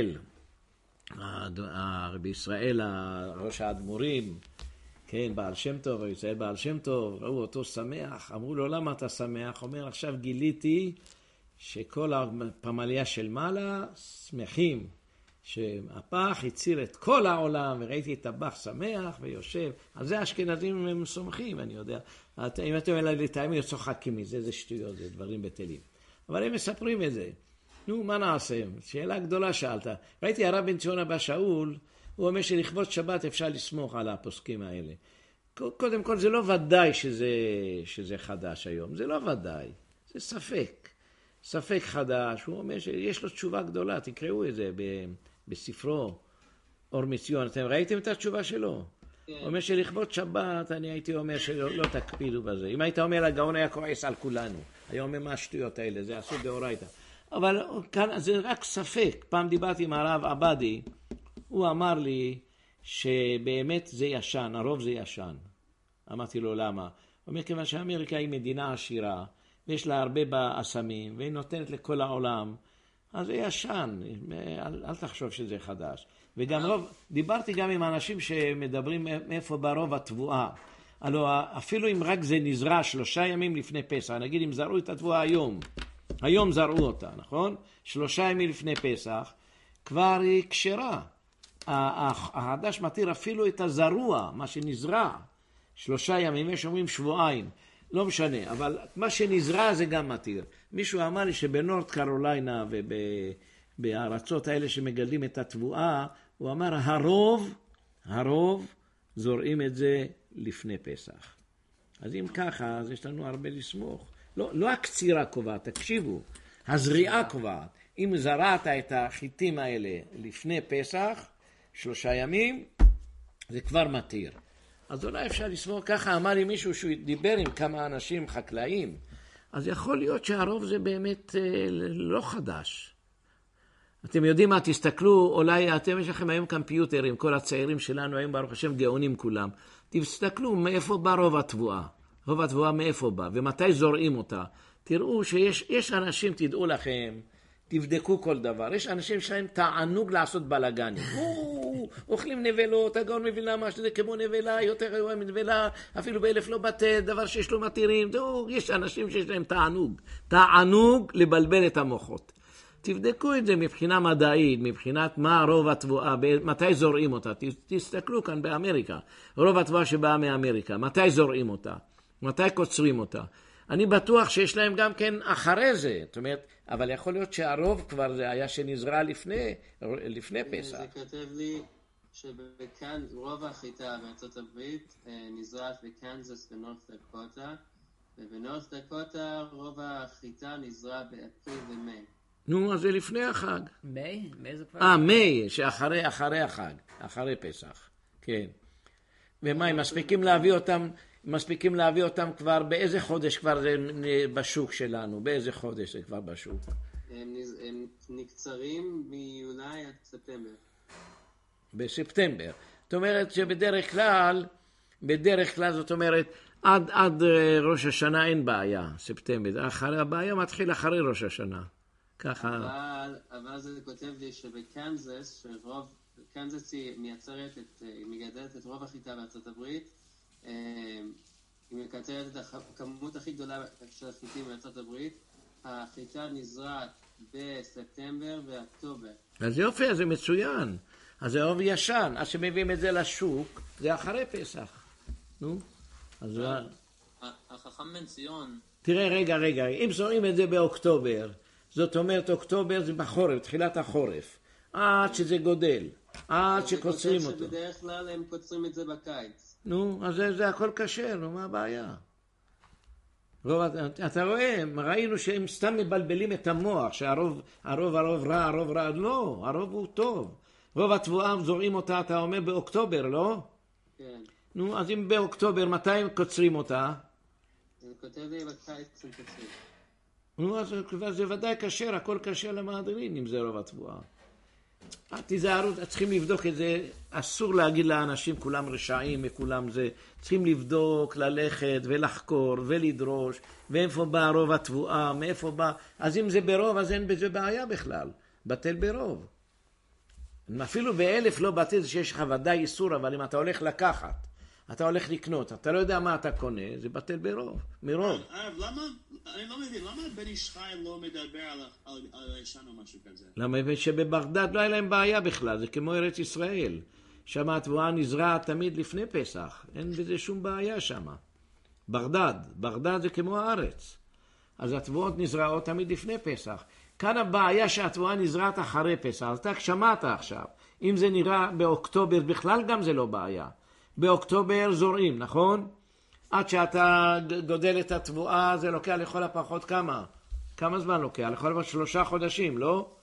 ישראל, ראש האדמו"רים, כן, בעל שם טוב, רבי ישראל בעל שם טוב, ראו אותו שמח, אמרו לו למה אתה שמח? אומר עכשיו גיליתי שכל הפמליה של מעלה שמחים, שהפח הציל את כל העולם, וראיתי את הבח שמח ויושב, על זה האשכנזים הם סומכים, אני יודע, אם אתם אלה לתאמים צוחקים מזה, זה שטויות, זה דברים בטלים, אבל הם מספרים את זה. נו, מה נעשה? שאלה גדולה שאלת. ראיתי הרב בן ציון אבא שאול, הוא אומר שלכבוד שבת אפשר לסמוך על הפוסקים האלה. קודם כל, זה לא ודאי שזה חדש היום. זה לא ודאי. זה ספק חדש. הוא אומר שיש לו תשובה גדולה. תקראו את זה בספרו אור מציון. אתם ראיתם את התשובה שלו? הוא אומר שלכבוד שבת, אני הייתי אומר שלא תקפידו בזה. אם היית אומר, הגאון היה כועס על כולנו. היה אומר מה השטויות האלה, זה עשו באורייתא. אבל כאן זה רק ספק. פעם דיברתי עם הרב עבדי, הוא אמר לי שבאמת זה ישן, הרוב זה ישן. אמרתי לו למה? הוא אומר, כיוון שאמריקה היא מדינה עשירה, ויש לה הרבה באסמים, והיא נותנת לכל העולם, אז זה ישן, אל תחשוב שזה חדש. וגם רוב, דיברתי גם עם אנשים שמדברים מאיפה ברוב התבואה. הלוא אפילו אם רק זה נזרע 3 ימים לפני פסח, נגיד אם זרעו את התבואה היום זרעו אותה, נכון? 3 ימים לפני פסח, כבר היא כשרה. החדש מתיר אפילו את הזרוע, מה שנזרע, 3 ימים, יש אומרים שבועיים, לא משנה, אבל מה שנזרע זה גם מתיר. מישהו אמר לי שבנורד קרוליינה ובארצות האלה שמגדלים את התבואה, הוא אמר הרוב זורעים את זה לפני פסח. אז אם ככה, אז יש לנו הרבה לסמוך. לא הקצירה קובעת, תקשיבו, הזריעה קובעת. אם זרעת את החיטים האלה לפני פסח, 3 ימים, זה כבר מתיר. אז אולי אפשר לסמוך ככה, אמר לי מישהו שהוא דיבר עם כמה אנשים חקלאים, אז יכול להיות שהרוב זה באמת לא חדש. אתם יודעים מה, תסתכלו, אולי אתם יש לכם היום קמפיוטרים, כל הצעירים שלנו היום ברוך השם גאונים כולם, תסתכלו מאיפה בא רוב התבואה, רוב התבואה מאיפה בא, ומתי זורעים אותה. תראו שיש אנשים, תדעו לכם, תבדקו כל דבר, יש אנשים שלהם תענוג לעשות בלגנים, אוכלים נבלות, הגאון מבין למה שזה כמו נבלה, יותר גרוע מנבלה, אפילו ב1000 לא בטל, דבר שיש לו מתירים, יש אנשים שיש להם תענוג לבלבל את המוחות. תבדקו את זה מבחינה מדעית, מבחינת מה רוב התבואה, מתי זורעים אותה. תסתכלו כאן באמריקה, רוב התבואה שבאה מאמריקה, מתי זורעים אותה, מתי קוצרים אותה. אני בטוח שיש להם גם כן אחרי זה, זאת אומרת, אבל יכול להיות שהרוב כבר זה היה שנזרע לפני פסח. זה כותב לי שבכאן רוב החיטה בארצות הברית נזרעת בקנזס ונורת דקוטה, ובנורת דקוטה רוב החיטה נזרע באפריל ומאי. נו, אז זה לפני החג. מאי? מאי זה כבר? מאי, שאחרי החג, אחרי פסח, כן. ומה, הם מספיקים להביא אותם כבר, באיזה חודש כבר זה בשוק שלנו? באיזה חודש זה כבר בשוק? הם נקצרים מיולי עד ספטמבר. בספטמבר. זאת אומרת שבדרך כלל זאת אומרת, עד ראש השנה אין בעיה, ספטמבר. הבעיה מתחיל אחרי ראש השנה. ככה. אבל זה כותב לי שבקנזס, קנזס היא מגדלת את רוב החיטה בארצות הברית, היא מקצרת את הכמות הכי גדולה של החיטים בארצות הברית, החיטה נזרעת בספטמבר ואוקטובר. אז יופי, אז זה מצוין. אז זה אוב ישן, אז שמביאים את זה לשוק, זה אחרי פסח. נו? אז החכם בן ציון. תראה, רגע, אם זורעים את זה באוקטובר, זאת אומרת, אוקטובר זה בחורף, תחילת החורף, עד שזה גודל, עד שקוצרים אותו. שבדרך כלל הם קוצרים את זה בקיץ. נו, אז זה הכל קשה, נו, מה הבעיה? אתה רואה, ראינו שהם סתם מבלבלים את המוח, שהרוב רע, לא, הרוב הוא טוב. רוב התבואה זורעים אותה, אתה אומר, באוקטובר, לא? כן. נו, אז אם באוקטובר, מתי הם קוצרים אותה? זה כותב לי בקיץ הם קוצרים. נו, אז זה ודאי קשר, הכל קשר למהדרין, אם זה רוב התבואה. תיזהרו, צריכים לבדוק את זה, אסור להגיד לאנשים, כולם רשעים וכולם זה, צריכים לבדוק, ללכת ולחקור ולדרוש, ואיפה בא רוב התבואה, מאיפה בא, אז אם זה ברוב, אז אין בזה בעיה בכלל, בטל ברוב. אפילו ב1000 לא בטל שיש לך ודאי איסור, אבל אם אתה הולך לקחת, אתה הולך לקנות, אתה לא יודע מה אתה קונה, זה בטל ברוב, מרוב. אני לא מבין, למה בן איש חי לא מדבר על הישן או משהו כזה? למה? שבבגדד לא היה להם בעיה בכלל, זה כמו ארץ ישראל. שם התבואה נזרעת תמיד לפני פסח, אין בזה שום בעיה שם. בגדד זה כמו הארץ. אז התבואות נזרעות תמיד לפני פסח. כאן הבעיה שהתבואה נזרעת אחרי פסח, אז אתה שמעת עכשיו. אם זה נראה באוקטובר, בכלל גם זה לא בעיה. באוקטובר זורעים, נכון? עד שאתה גודל את התבואה, זה לוקח לכל הפחות כמה? כמה זמן לוקח? לכל הפחות 3 חודשים, לא?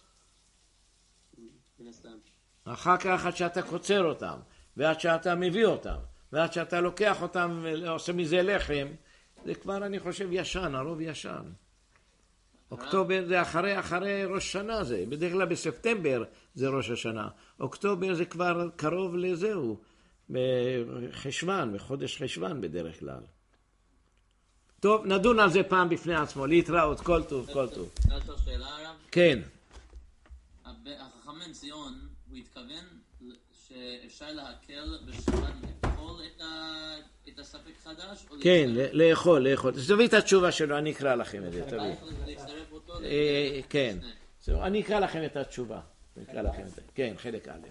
אחר כך עד שאתה קוצר אותם, ועד שאתה מביא אותם, ועד שאתה לוקח אותם ועושה מזה לחם, זה כבר אני חושב ישן, הרוב ישן. אוקטובר זה אחרי ראש שנה זה. בדרך כלל בספטמבר זה ראש השנה. אוקטובר זה כבר קרוב לזהו. בחשוון, בחודש חשוון בדרך כלל. טוב, נדון על זה פעם בפני עצמו. להתראות, כל טוב, כל טוב. אפשר שאלה הרב? כן. החכם בן ציון, הוא התכוון שאפשר להקל בשבת לאכול את הספק חדש? כן, לאכול. תביא את התשובה שלו, אני אקרא לכם את זה, תביא. להצטרף אותו? כן, אני אקרא לכם את התשובה. כן, חלק א'.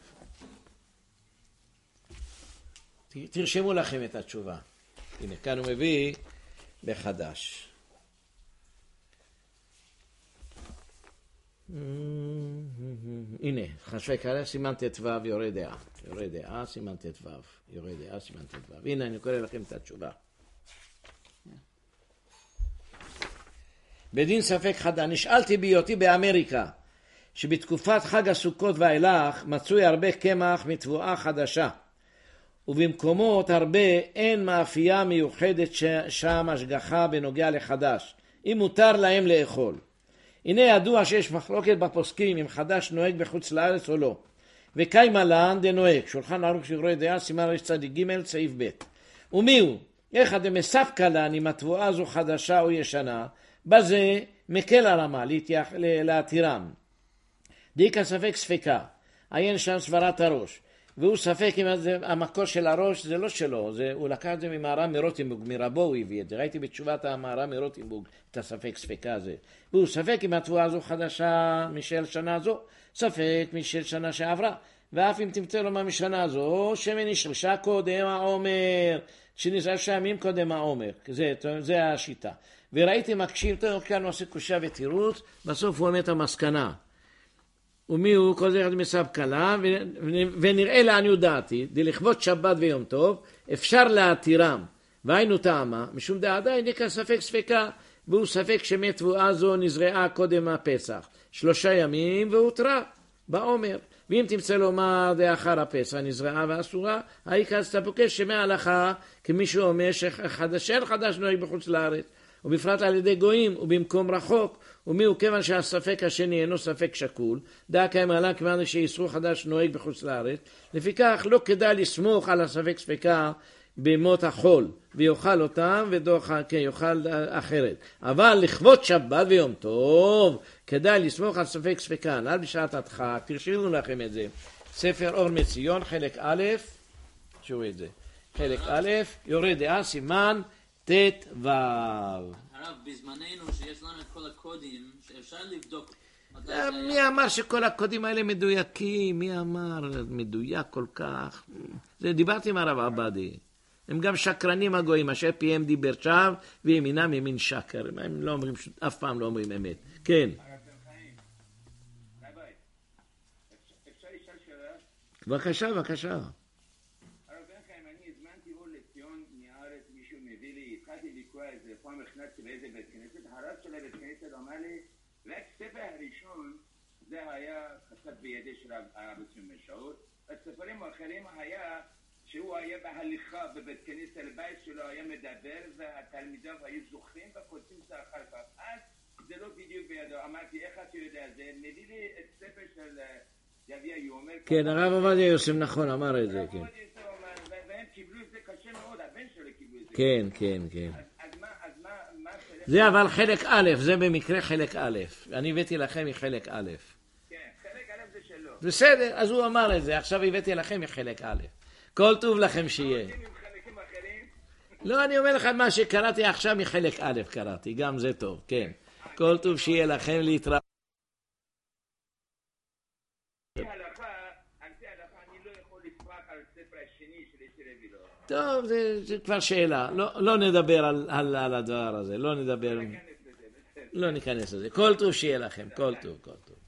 תרשמו לכם את התשובה. הנה, כאן הוא מביא בחדש. הנה, חשבי קרא, סימן ט"ו, יורה דעה. יורה דעה, סימן ט"ו. יורה דעה, סימן ט"ו. הנה, אני קורא לכם את התשובה. בדין ספק חדש, נשאלתי בהיותי באמריקה, שבתקופת חג הסוכות ואילך מצוי הרבה קמח מתבואה חדשה, ובמקומות הרבה אין מאפייה מיוחדת שם השגחה בנוגע לחדש, אם מותר להם לאכול. הנה ידוע שיש מחלוקת בפוסקים אם חדש נוהג בחוץ לארץ או לא. וקיימה לן דנוהג, שולחן ערוך יורה דעה, סימן רצ"ג סעיף ב'. ומי הוא? איך דמספקא לן אם התבואה זו חדשה או ישנה, בזה מקל הרמה להתירם. דיקה ספק ספקה, עיין שם סברת הראש. והוא ספק אם המקור של הראש זה לא שלו, הוא לקח את זה ממהר"ם מרוטנבורג, מרבו הוא הביא את זה, ראיתי בתשובת המהר"ם מרוטנבורג את הספק ספקה הזה. והוא ספק אם התבואה הזו חדשה משל שנה זו, ספק משל שנה שעברה, ואף אם תמצא לו מה משנה זו, שנשרשה קודם העומר, שנשרשה ימים קודם העומר, זה השיטה. וראיתי מקשים, כאן עושה קושה ותירוץ, בסוף הוא אומר את המסקנה. ומי הוא? כל זה אחד מספקא לן, ונראה לעניות דעתי, לכבוד שבת ויום טוב, אפשר להתירם, והיינו טעמה, משום דעדיין דיקה ספק ספקה, והוא ספק שמת תבואה זו נזרעה קודם הפסח, 3 ימים והותרה בעומר, ואם תמצא לומר דאחר הפסח נזרעה ואסורה, העיקר ספקה שמהלכה, כמישהו אומר שאין חדש נוהג בחוץ לארץ, ובפרט על ידי גויים ובמקום רחוק, ומי הוא כיוון שהספק השני אינו ספק שקול, דע כמעלה כיוון שיסרו חדש נוהג בחוץ לארץ, לפיכך לא כדאי לסמוך על הספק ספקה בימות החול, ויאכל אותם ודוחה, כן, יאכל אחרת. אבל לכבוד שבת ויום טוב, כדאי לסמוך על ספק ספקה, על בשעת הדחק, תרשמו לכם את זה. ספר אור מציון, חלק א', תראו את זה. חלק א', יורה דעה, סימן ט"ו. הרב, בזמננו שיש לנו את כל הקודים, שאפשר לבדוק. מי אמר שכל הקודים האלה מדויקים? מי אמר מדויק כל כך? דיברתי עם הרב עבדי. הם גם שקרנים הגויים, אשר פיהם דיבר שווא, וימינם ימין שקר. הם לא אומרים, אף פעם לא אומרים אמת. כן. בבקשה, בבקשה. רק ספר הראשון זה היה כתב בידי של הרב ציון משאול, הספרים האחרים היה שהוא היה בהליכה בבית כנסת לבית שלו, היה מדבר והתלמידיו היו זוכרים וכותבים זה אחר כך, אז זה לא בדיוק בידו. אמרתי איך אתה יודע זה? מביא לי את ספר של יביע יומר. כן, הרב עובדיה יוסף נכון אמר את זה, כן. והם קיבלו את זה קשה מאוד, הבן שלו קיבלו את זה. כן, כן, כן. אז מה זה אבל חלק א', זה במקרה חלק א'. אני הבאתי לכם מחלק א'. כן, חלק א' זה שלו. בסדר, אז הוא אמר את זה, עכשיו הבאתי לכם מחלק א'. כל טוב לכם שיהיה. לא, אני אומר לך מה שקראתי עכשיו מחלק א' קראתי, גם זה טוב, כן. כל טוב שיהיה לכם להתראות. טוב, זה כבר שאלה. לא נדבר על הדבר הזה. לא ניכנס לזה. כל טוב שיהיה לכם. כל טוב, כל טוב.